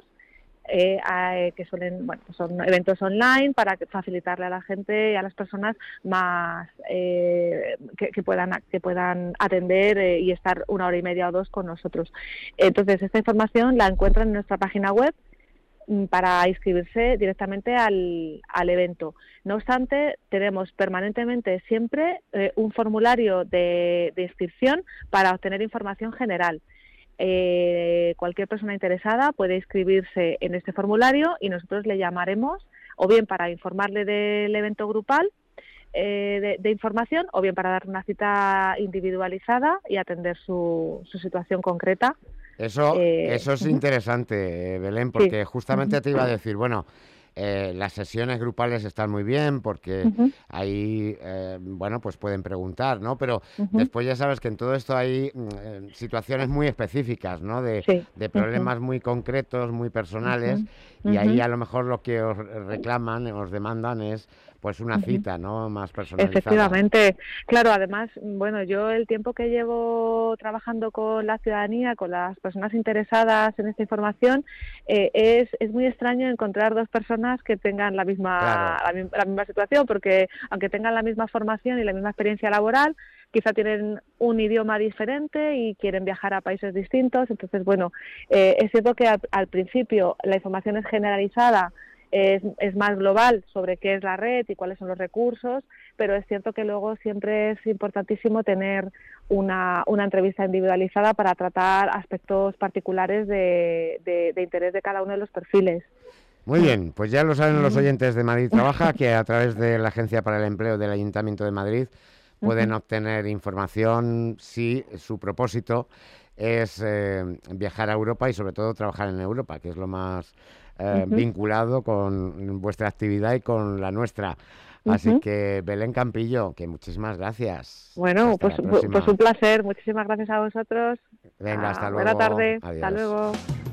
que son eventos online para facilitarle a la gente y a las personas más que puedan atender y estar 1 hora y media o 2 con nosotros. Entonces, esta información la encuentran en nuestra página web para inscribirse directamente al evento. No obstante, tenemos permanentemente siempre un formulario de inscripción para obtener información general. Cualquier persona interesada puede inscribirse en este formulario y nosotros le llamaremos o bien para informarle del evento grupal de información o bien para dar una cita individualizada y atender su situación concreta. Eso es interesante, Belén, porque justamente te iba a decir, bueno, las sesiones grupales están muy bien porque ahí, bueno, pues pueden preguntar, ¿no? Pero después ya sabes que en todo esto hay situaciones muy específicas, ¿no? De problemas muy concretos, muy personales, y ahí a lo mejor lo que os reclaman, os demandan es pues una cita, ¿no? Más personalizada. Efectivamente. Claro, además, bueno, yo el tiempo que llevo trabajando con la ciudadanía, con las personas interesadas en esta información, es muy extraño encontrar 2 personas que tengan la misma situación, porque aunque tengan la misma formación y la misma experiencia laboral, quizá tienen un idioma diferente y quieren viajar a países distintos. Entonces, bueno, es cierto que al principio la información es generalizada, es más global sobre qué es la red y cuáles son los recursos, pero es cierto que luego siempre es importantísimo tener una entrevista individualizada para tratar aspectos particulares de interés de cada uno de los perfiles. Muy bien, pues ya lo saben los oyentes de Madrid Trabaja, que a través de la Agencia para el Empleo del Ayuntamiento de Madrid pueden obtener información si su propósito es viajar a Europa y sobre todo trabajar en Europa, que es lo más vinculado con vuestra actividad y con la nuestra. Así que, Belén Campillo, que muchísimas gracias. Bueno, pues un placer. Muchísimas gracias a vosotros. Venga, hasta luego. Buena tarde. Adiós. Hasta luego.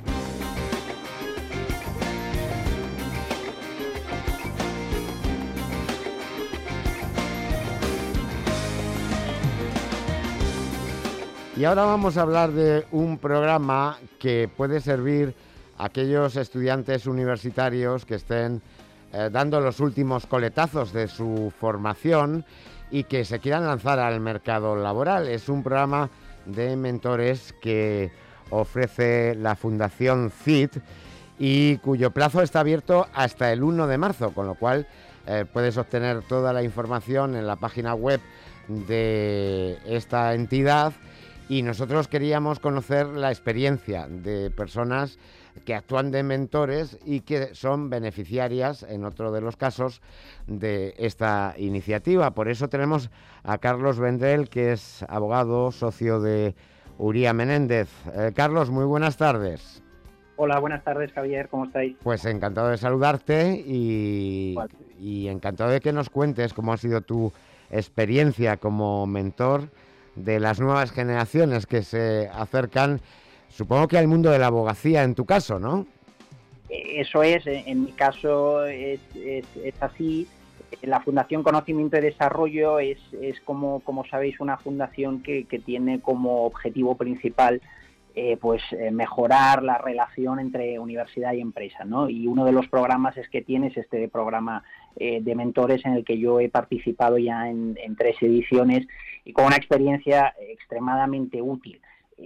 Y ahora vamos a hablar de un programa que puede servir a aquellos estudiantes universitarios que estén dando los últimos coletazos de su formación y que se quieran lanzar al mercado laboral. Es un programa de mentores que ofrece la Fundación CID y cuyo plazo está abierto hasta el 1 de marzo, con lo cual puedes obtener toda la información en la página web de esta entidad, y nosotros queríamos conocer la experiencia de personas que actúan de mentores y que son beneficiarias, en otro de los casos, de esta iniciativa. Por eso tenemos a Carlos Vendrell, que es abogado, socio de Uría Menéndez. Carlos, muy buenas tardes. Hola, buenas tardes, Javier, ¿cómo estáis? Pues encantado de saludarte y encantado de que nos cuentes cómo ha sido tu experiencia como mentor de las nuevas generaciones que se acercan, supongo que al mundo de la abogacía, en tu caso, ¿no? Eso es, en mi caso es así. La Fundación Conocimiento y Desarrollo es como sabéis, una fundación que tiene como objetivo principal mejorar la relación entre universidad y empresa, ¿no? Y uno de los programas es que tienes este programa de mentores en el que yo he participado ya en 3 ediciones y con una experiencia extremadamente útil.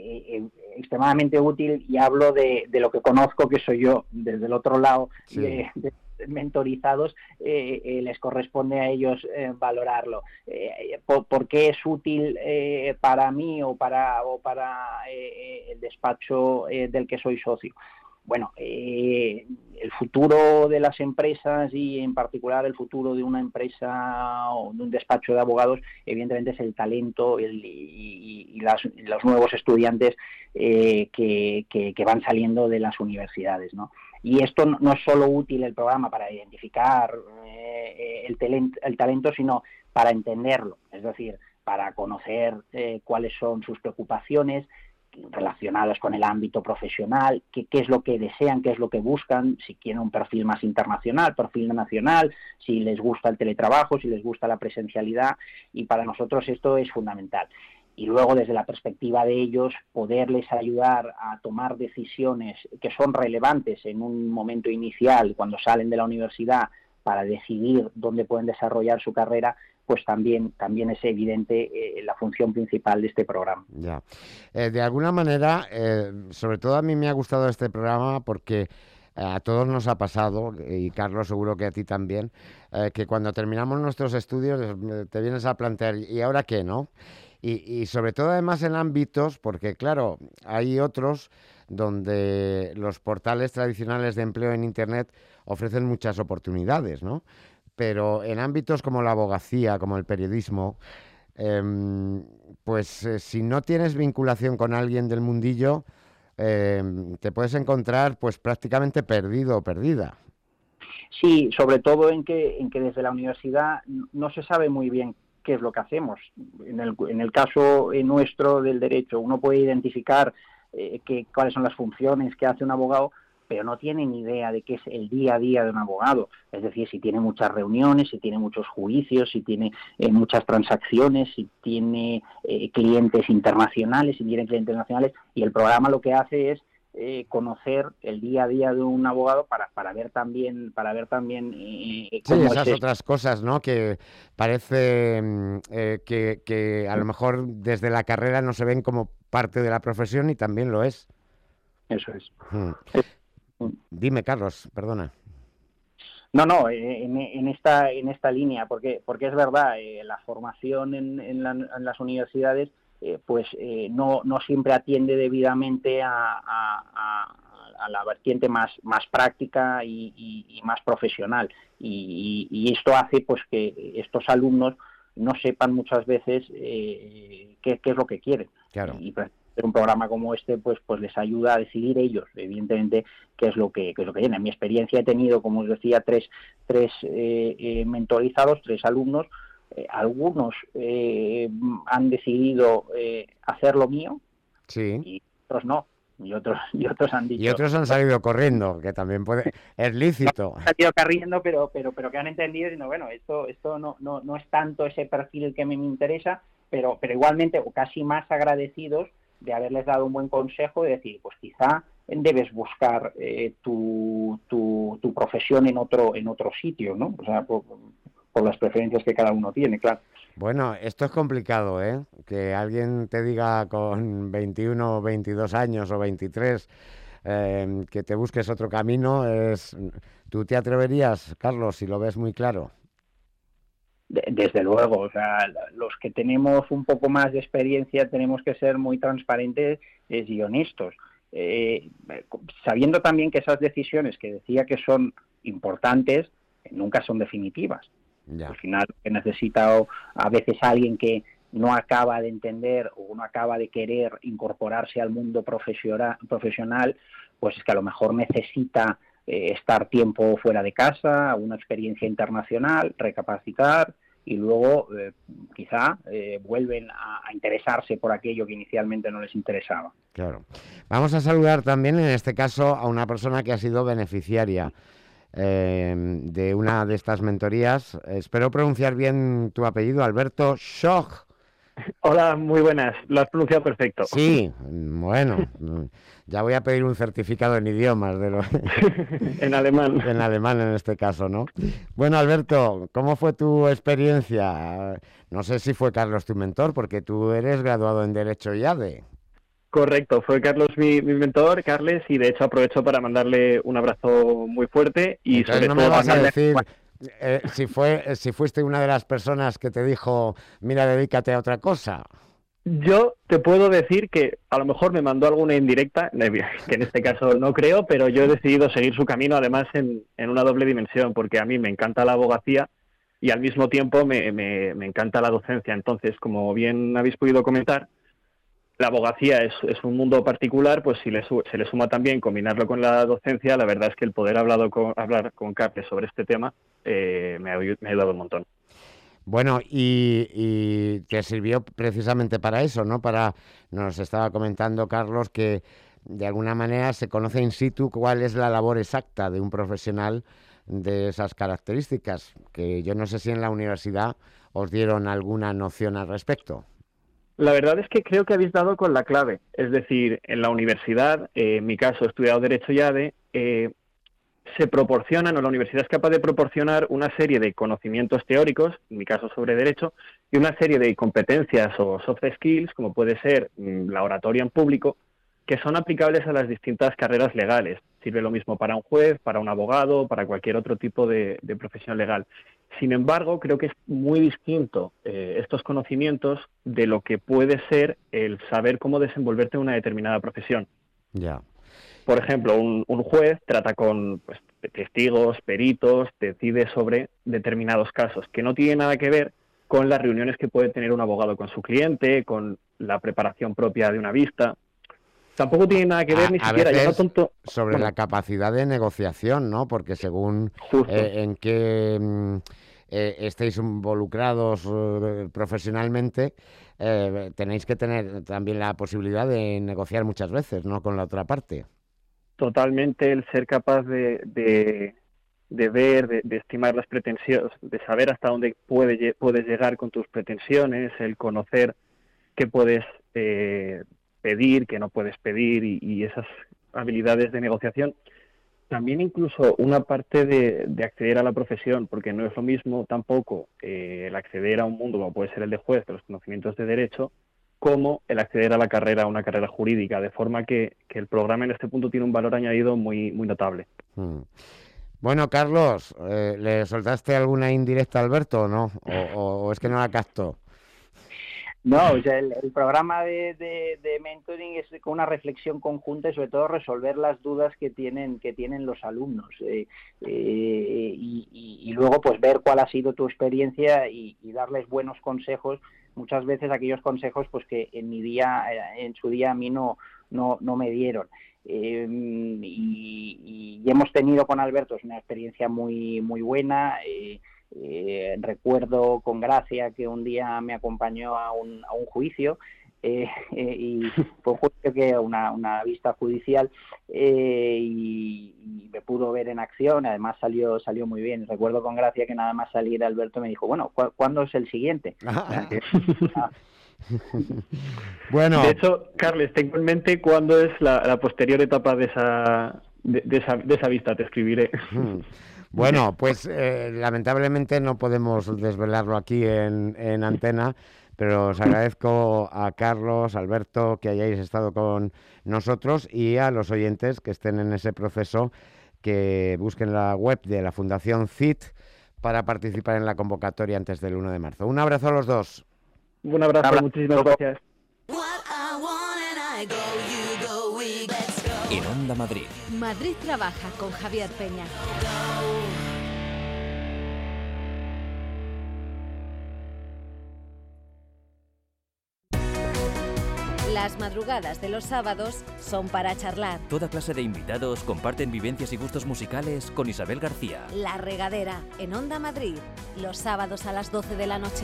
Y hablo de lo que conozco, que soy yo desde el otro lado, sí, de mentorizados, les corresponde a ellos valorarlo. ¿Por qué es útil para mí o para el despacho del que soy socio? Bueno, el futuro de las empresas y en particular el futuro de una empresa o de un despacho de abogados, evidentemente es el talento y los nuevos estudiantes que van saliendo de las universidades, ¿no? Y esto no es solo útil el programa para identificar el talento, sino para entenderlo, es decir, para conocer cuáles son sus preocupaciones relacionadas con el ámbito profesional, qué es lo que desean, qué es lo que buscan, si quieren un perfil más internacional, perfil nacional, si les gusta el teletrabajo, si les gusta la presencialidad, y para nosotros esto es fundamental. Y luego, desde la perspectiva de ellos, poderles ayudar a tomar decisiones que son relevantes en un momento inicial, cuando salen de la universidad, para decidir dónde pueden desarrollar su carrera, pues también es evidente la función principal de este programa. Ya. De alguna manera, sobre todo a mí me ha gustado este programa porque a todos nos ha pasado, y Carlos seguro que a ti también, que cuando terminamos nuestros estudios te vienes a plantear, ¿y ahora qué, no? Y sobre todo además en ámbitos, porque claro, hay otros donde los portales tradicionales de empleo en Internet ofrecen muchas oportunidades, ¿no? Pero en ámbitos como la abogacía, como el periodismo, si no tienes vinculación con alguien del mundillo, te puedes encontrar pues prácticamente perdido o perdida. Sí, sobre todo en que desde la universidad no se sabe muy bien qué es lo que hacemos. En el caso nuestro del derecho, uno puede identificar cuáles son las funciones que hace un abogado, pero no tiene ni idea de qué es el día a día de un abogado. Es decir, si tiene muchas reuniones, si tiene muchos juicios, si tiene muchas transacciones, si tiene clientes internacionales, si tiene clientes nacionales. Y el programa lo que hace es conocer el día a día de un abogado para ver también cómo esas otras cosas, ¿no? Que parece que a lo mejor desde la carrera no se ven como parte de la profesión y también lo es. Eso es. Dime, Carlos, perdona. No, en esta línea, porque es verdad, la formación en las universidades no siempre atiende debidamente a la vertiente más práctica y más profesional, y esto hace pues que estos alumnos no sepan muchas veces qué es lo que quieren. Claro. Y un programa como este pues les ayuda a decidir ellos, evidentemente, qué es lo que quieren. En mi experiencia he tenido, como os decía, tres mentorizados, 3 alumnos. Algunos han decidido hacer lo mío, sí, y otros no. Y otros han dicho... Y otros han salido corriendo, que también es lícito. Han salido corriendo, pero que han entendido diciendo, bueno, esto no es tanto ese perfil que me interesa, pero igualmente, o casi más agradecidos de haberles dado un buen consejo y decir, pues quizá debes buscar tu profesión en otro sitio, ¿no? O sea, por las preferencias que cada uno tiene, claro. Bueno, esto es complicado, ¿eh? Que alguien te diga con 21, 22 años o 23 que te busques otro camino. ¿Tú te atreverías, Carlos, si lo ves muy claro? Desde luego, o sea, los que tenemos un poco más de experiencia tenemos que ser muy transparentes y honestos, sabiendo también que esas decisiones que decía que son importantes nunca son definitivas. Ya. Al final que necesita a veces alguien que no acaba de entender o no acaba de querer incorporarse al mundo profesional, pues es que a lo mejor necesita estar tiempo fuera de casa, una experiencia internacional, recapacitar y luego quizá vuelven a interesarse por aquello que inicialmente no les interesaba. Claro. Vamos a saludar también en este caso a una persona que ha sido beneficiaria de una de estas mentorías. Espero pronunciar bien tu apellido, Alberto Schoch. Hola, muy buenas. Lo has pronunciado perfecto. Sí, bueno, ya voy a pedir un certificado en idiomas de lo en alemán. En alemán en este caso, ¿no? Bueno, Alberto, ¿cómo fue tu experiencia? No sé si fue Carlos tu mentor, porque tú eres graduado en Derecho IADE. Correcto, fue Carlos mi mentor, Carles, y de hecho aprovecho para mandarle un abrazo muy fuerte y entonces sobre no todo me vas a mandarle... decir si fuiste una de las personas que te dijo, mira, dedícate a otra cosa. Yo te puedo decir que a lo mejor me mandó alguna indirecta, que en este caso no creo, pero yo he decidido seguir su camino, además en una doble dimensión, porque a mí me encanta la abogacía y al mismo tiempo me encanta la docencia. Entonces, como bien habéis podido comentar, la abogacía es un mundo particular, pues si se le suma también combinarlo con la docencia, la verdad es que el poder hablar con Carles sobre este tema me ha ayudado un montón. Bueno, y te sirvió precisamente para eso, ¿no? Nos estaba comentando Carlos que de alguna manera se conoce in situ cuál es la labor exacta de un profesional de esas características, que yo no sé si en la universidad os dieron alguna noción al respecto. La verdad es que creo que habéis dado con la clave. Es decir, en la universidad, en mi caso he estudiado Derecho IADE, se proporcionan, o la universidad es capaz de proporcionar una serie de conocimientos teóricos, en mi caso sobre Derecho, y una serie de competencias o soft skills, como puede ser la oratoria en público, que son aplicables a las distintas carreras legales. Sirve lo mismo para un juez, para un abogado, para cualquier otro tipo de profesión legal. Sin embargo, creo que es muy distinto estos conocimientos de lo que puede ser el saber cómo desenvolverte en una determinada profesión. Ya. Por ejemplo, un juez trata con testigos, peritos, decide sobre determinados casos, que no tiene nada que ver con las reuniones que puede tener un abogado con su cliente, con la preparación propia de una vista. Tampoco tiene nada que ver ni siquiera sobre la capacidad de negociación, ¿no? Porque según en qué estéis involucrados profesionalmente, tenéis que tener también la posibilidad de negociar muchas veces, ¿no? Con la otra parte. Totalmente, el ser capaz de ver, de estimar las pretensiones, de saber hasta dónde puedes llegar con tus pretensiones, el conocer qué puedes pedir, qué no puedes pedir y esas habilidades de negociación. También incluso una parte de acceder a la profesión, porque no es lo mismo tampoco el acceder a un mundo como puede ser el de juez, de los conocimientos de derecho, como el acceder a la carrera, a una carrera jurídica, de forma que el programa en este punto tiene un valor añadido muy, muy notable. Bueno, Carlos, ¿le soltaste alguna indirecta a Alberto o no? ¿O es que no la captó? No, o sea, el programa de mentoring es con una reflexión conjunta y sobre todo resolver las dudas que tienen los alumnos y luego pues ver cuál ha sido tu experiencia y darles buenos consejos, muchas veces aquellos consejos pues que en su día a mí no me dieron. Y hemos tenido con Alberto una experiencia muy muy buena. Recuerdo con gracia que un día me acompañó a un juicio y fue un juicio que una vista judicial y me pudo ver en acción, además salió muy bien. Recuerdo con gracia que nada más salir Alberto me dijo, bueno, ¿cuándo es el siguiente? Bueno. De hecho, Carles, tengo en mente cuándo es la posterior etapa de esa vista, te escribiré. Bueno, pues lamentablemente no podemos desvelarlo aquí en antena, pero os agradezco a Carlos, Alberto, que hayáis estado con nosotros y a los oyentes que estén en ese proceso, que busquen la web de la Fundación CIT para participar en la convocatoria antes del 1 de marzo. Un abrazo a los dos. Un abrazo, muchísimas gracias. En Onda Madrid. Madrid trabaja con Javier Peña. Las madrugadas de los sábados son para charlar. Toda clase de invitados comparten vivencias y gustos musicales con Isabel García. La Regadera, en Onda Madrid, los sábados a las 12 de la noche.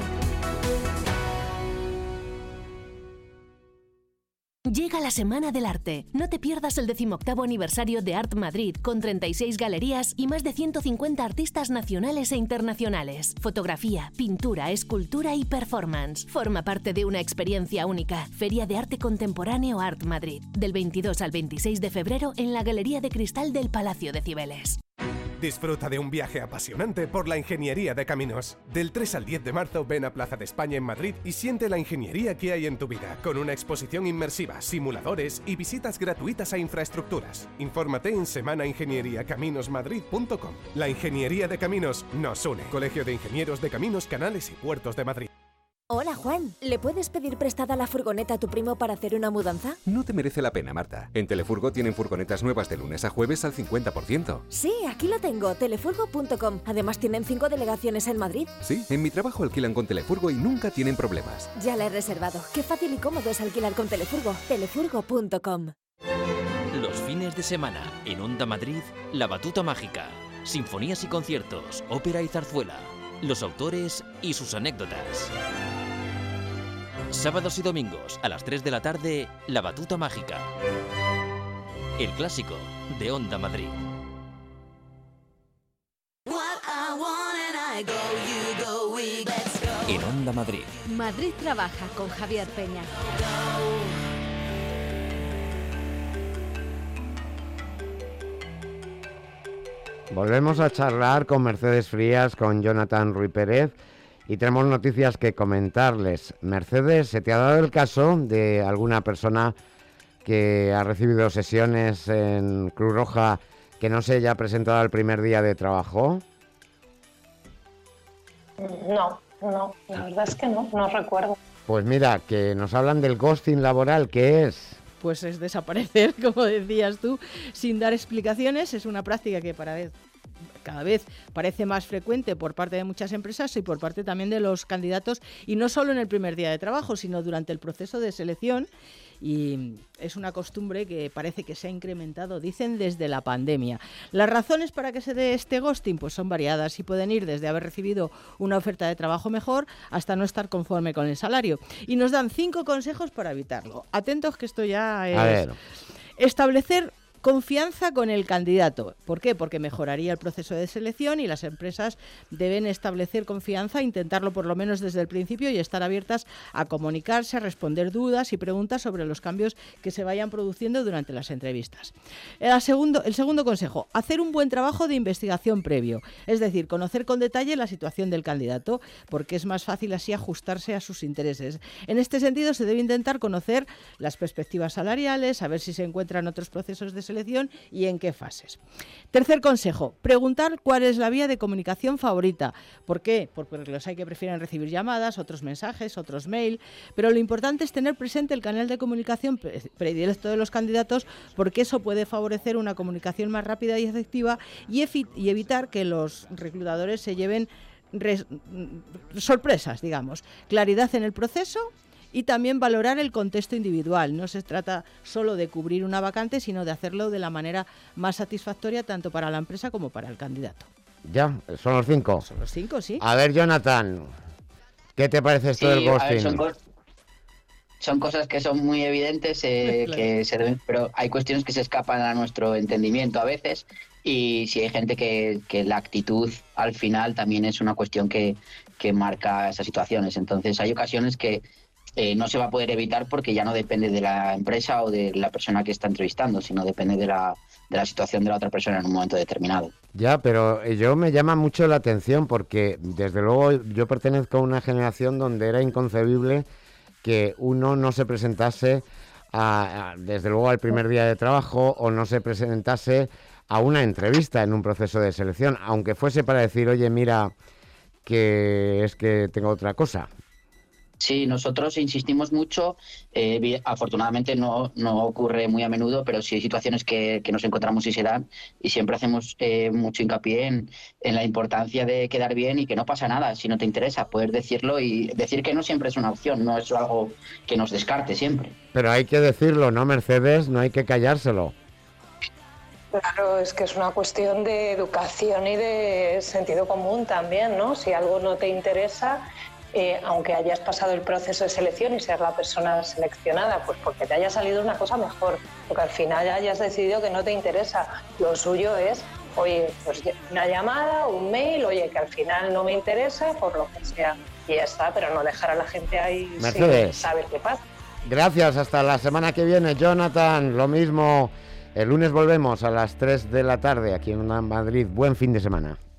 Llega la Semana del Arte. No te pierdas el 18º aniversario de Art Madrid, con 36 galerías y más de 150 artistas nacionales e internacionales. Fotografía, pintura, escultura y performance. Forma parte de una experiencia única. Feria de Arte Contemporáneo Art Madrid. Del 22 al 26 de febrero en la Galería de Cristal del Palacio de Cibeles. Disfruta de un viaje apasionante por la ingeniería de caminos. Del 3 al 10 de marzo ven a Plaza de España en Madrid y siente la ingeniería que hay en tu vida, con una exposición inmersiva, simuladores y visitas gratuitas a infraestructuras. Infórmate en semanaingenieriacaminosmadrid.com. La ingeniería de caminos nos une. Colegio de Ingenieros de Caminos, Canales y Puertos de Madrid. Hola Juan, ¿le puedes pedir prestada la furgoneta a tu primo para hacer una mudanza? No te merece la pena, Marta. En Telefurgo tienen furgonetas nuevas de lunes a jueves al 50%. Sí, aquí lo tengo, telefurgo.com. Además tienen 5 delegaciones en Madrid. Sí, en mi trabajo alquilan con Telefurgo y nunca tienen problemas. Ya la he reservado. Qué fácil y cómodo es alquilar con Telefurgo. telefurgo.com. Los fines de semana, en Onda Madrid, La Batuta Mágica. Sinfonías y conciertos, ópera y zarzuela. Los autores y sus anécdotas. Sábados y domingos a las 3 de la tarde, La Batuta Mágica. El clásico de Onda Madrid. En Onda Madrid. Madrid trabaja con Javier Peña. Volvemos a charlar con Mercedes Frías, con Jonathan Ruy Pérez, y tenemos noticias que comentarles. Mercedes, ¿se te ha dado el caso de alguna persona que ha recibido sesiones en Cruz Roja que no se haya presentado al primer día de trabajo? No, la verdad es que no recuerdo. Pues mira, que nos hablan del ghosting laboral, ¿qué es? Pues es desaparecer, como decías tú, sin dar explicaciones. Es una práctica que cada vez parece más frecuente por parte de muchas empresas y por parte también de los candidatos, y no solo en el primer día de trabajo, sino durante el proceso de selección. Y es una costumbre que parece que se ha incrementado, dicen, desde la pandemia. Las razones para que se dé este ghosting pues son variadas y pueden ir desde haber recibido una oferta de trabajo mejor hasta no estar conforme con el salario. Y nos dan 5 consejos para evitarlo. Atentos, que esto ya es... A ver. Establecer confianza con el candidato. ¿Por qué? Porque mejoraría el proceso de selección, y las empresas deben establecer confianza, intentarlo por lo menos desde el principio, y estar abiertas a comunicarse, a responder dudas y preguntas sobre los cambios que se vayan produciendo durante las entrevistas. El segundo consejo, hacer un buen trabajo de investigación previo, es decir, conocer con detalle la situación del candidato, porque es más fácil así ajustarse a sus intereses. En este sentido, se debe intentar conocer las perspectivas salariales, saber si se encuentran otros procesos de selección y en qué fases. Tercer consejo, preguntar cuál es la vía de comunicación favorita. ¿Por qué? Porque los hay que prefieren recibir llamadas, otros mensajes, otros mail, pero lo importante es tener presente el canal de comunicación predilecto de los candidatos, porque eso puede favorecer una comunicación más rápida y efectiva y evitar que los reclutadores se lleven sorpresas, digamos. Claridad en el proceso y también valorar el contexto individual. No se trata solo de cubrir una vacante, sino de hacerlo de la manera más satisfactoria tanto para la empresa como para el candidato. Ya, son los 5. Son los 5, sí. A ver, Jonathan, ¿qué te parece esto del ghosting? A ver, son cosas que son muy evidentes, claro, que se deben, pero hay cuestiones que se escapan a nuestro entendimiento a veces, y si hay gente que la actitud al final también es una cuestión que marca esas situaciones. Entonces hay ocasiones que no se va a poder evitar porque ya no depende de la empresa o de la persona que está entrevistando, sino depende de la situación de la otra persona en un momento determinado. Ya, pero yo me llama mucho la atención porque desde luego yo pertenezco a una generación donde era inconcebible que uno no se presentase desde luego al primer día de trabajo o no se presentase a una entrevista en un proceso de selección, aunque fuese para decir, oye, mira, que es que tengo otra cosa. Sí, nosotros insistimos mucho, afortunadamente no ocurre muy a menudo, pero sí hay situaciones que nos encontramos y se dan, y siempre hacemos mucho hincapié en la importancia de quedar bien y que no pasa nada si no te interesa, poder decirlo y decir que no siempre es una opción, no es algo que nos descarte siempre. Pero hay que decirlo, ¿no, Mercedes? No hay que callárselo. Claro, es que es una cuestión de educación y de sentido común también, ¿no? Si algo no te interesa... aunque hayas pasado el proceso de selección y seas la persona seleccionada, pues porque te haya salido una cosa mejor, porque al final hayas decidido que no te interesa. Lo suyo es, oye, pues una llamada, un mail, oye, que al final no me interesa, por lo que sea, y ya está, pero no dejar a la gente ahí sin saber qué pasa. Gracias, hasta la semana que viene, Jonathan. Lo mismo, el lunes volvemos a las 3 de la tarde aquí en Onda Madrid. Buen fin de semana.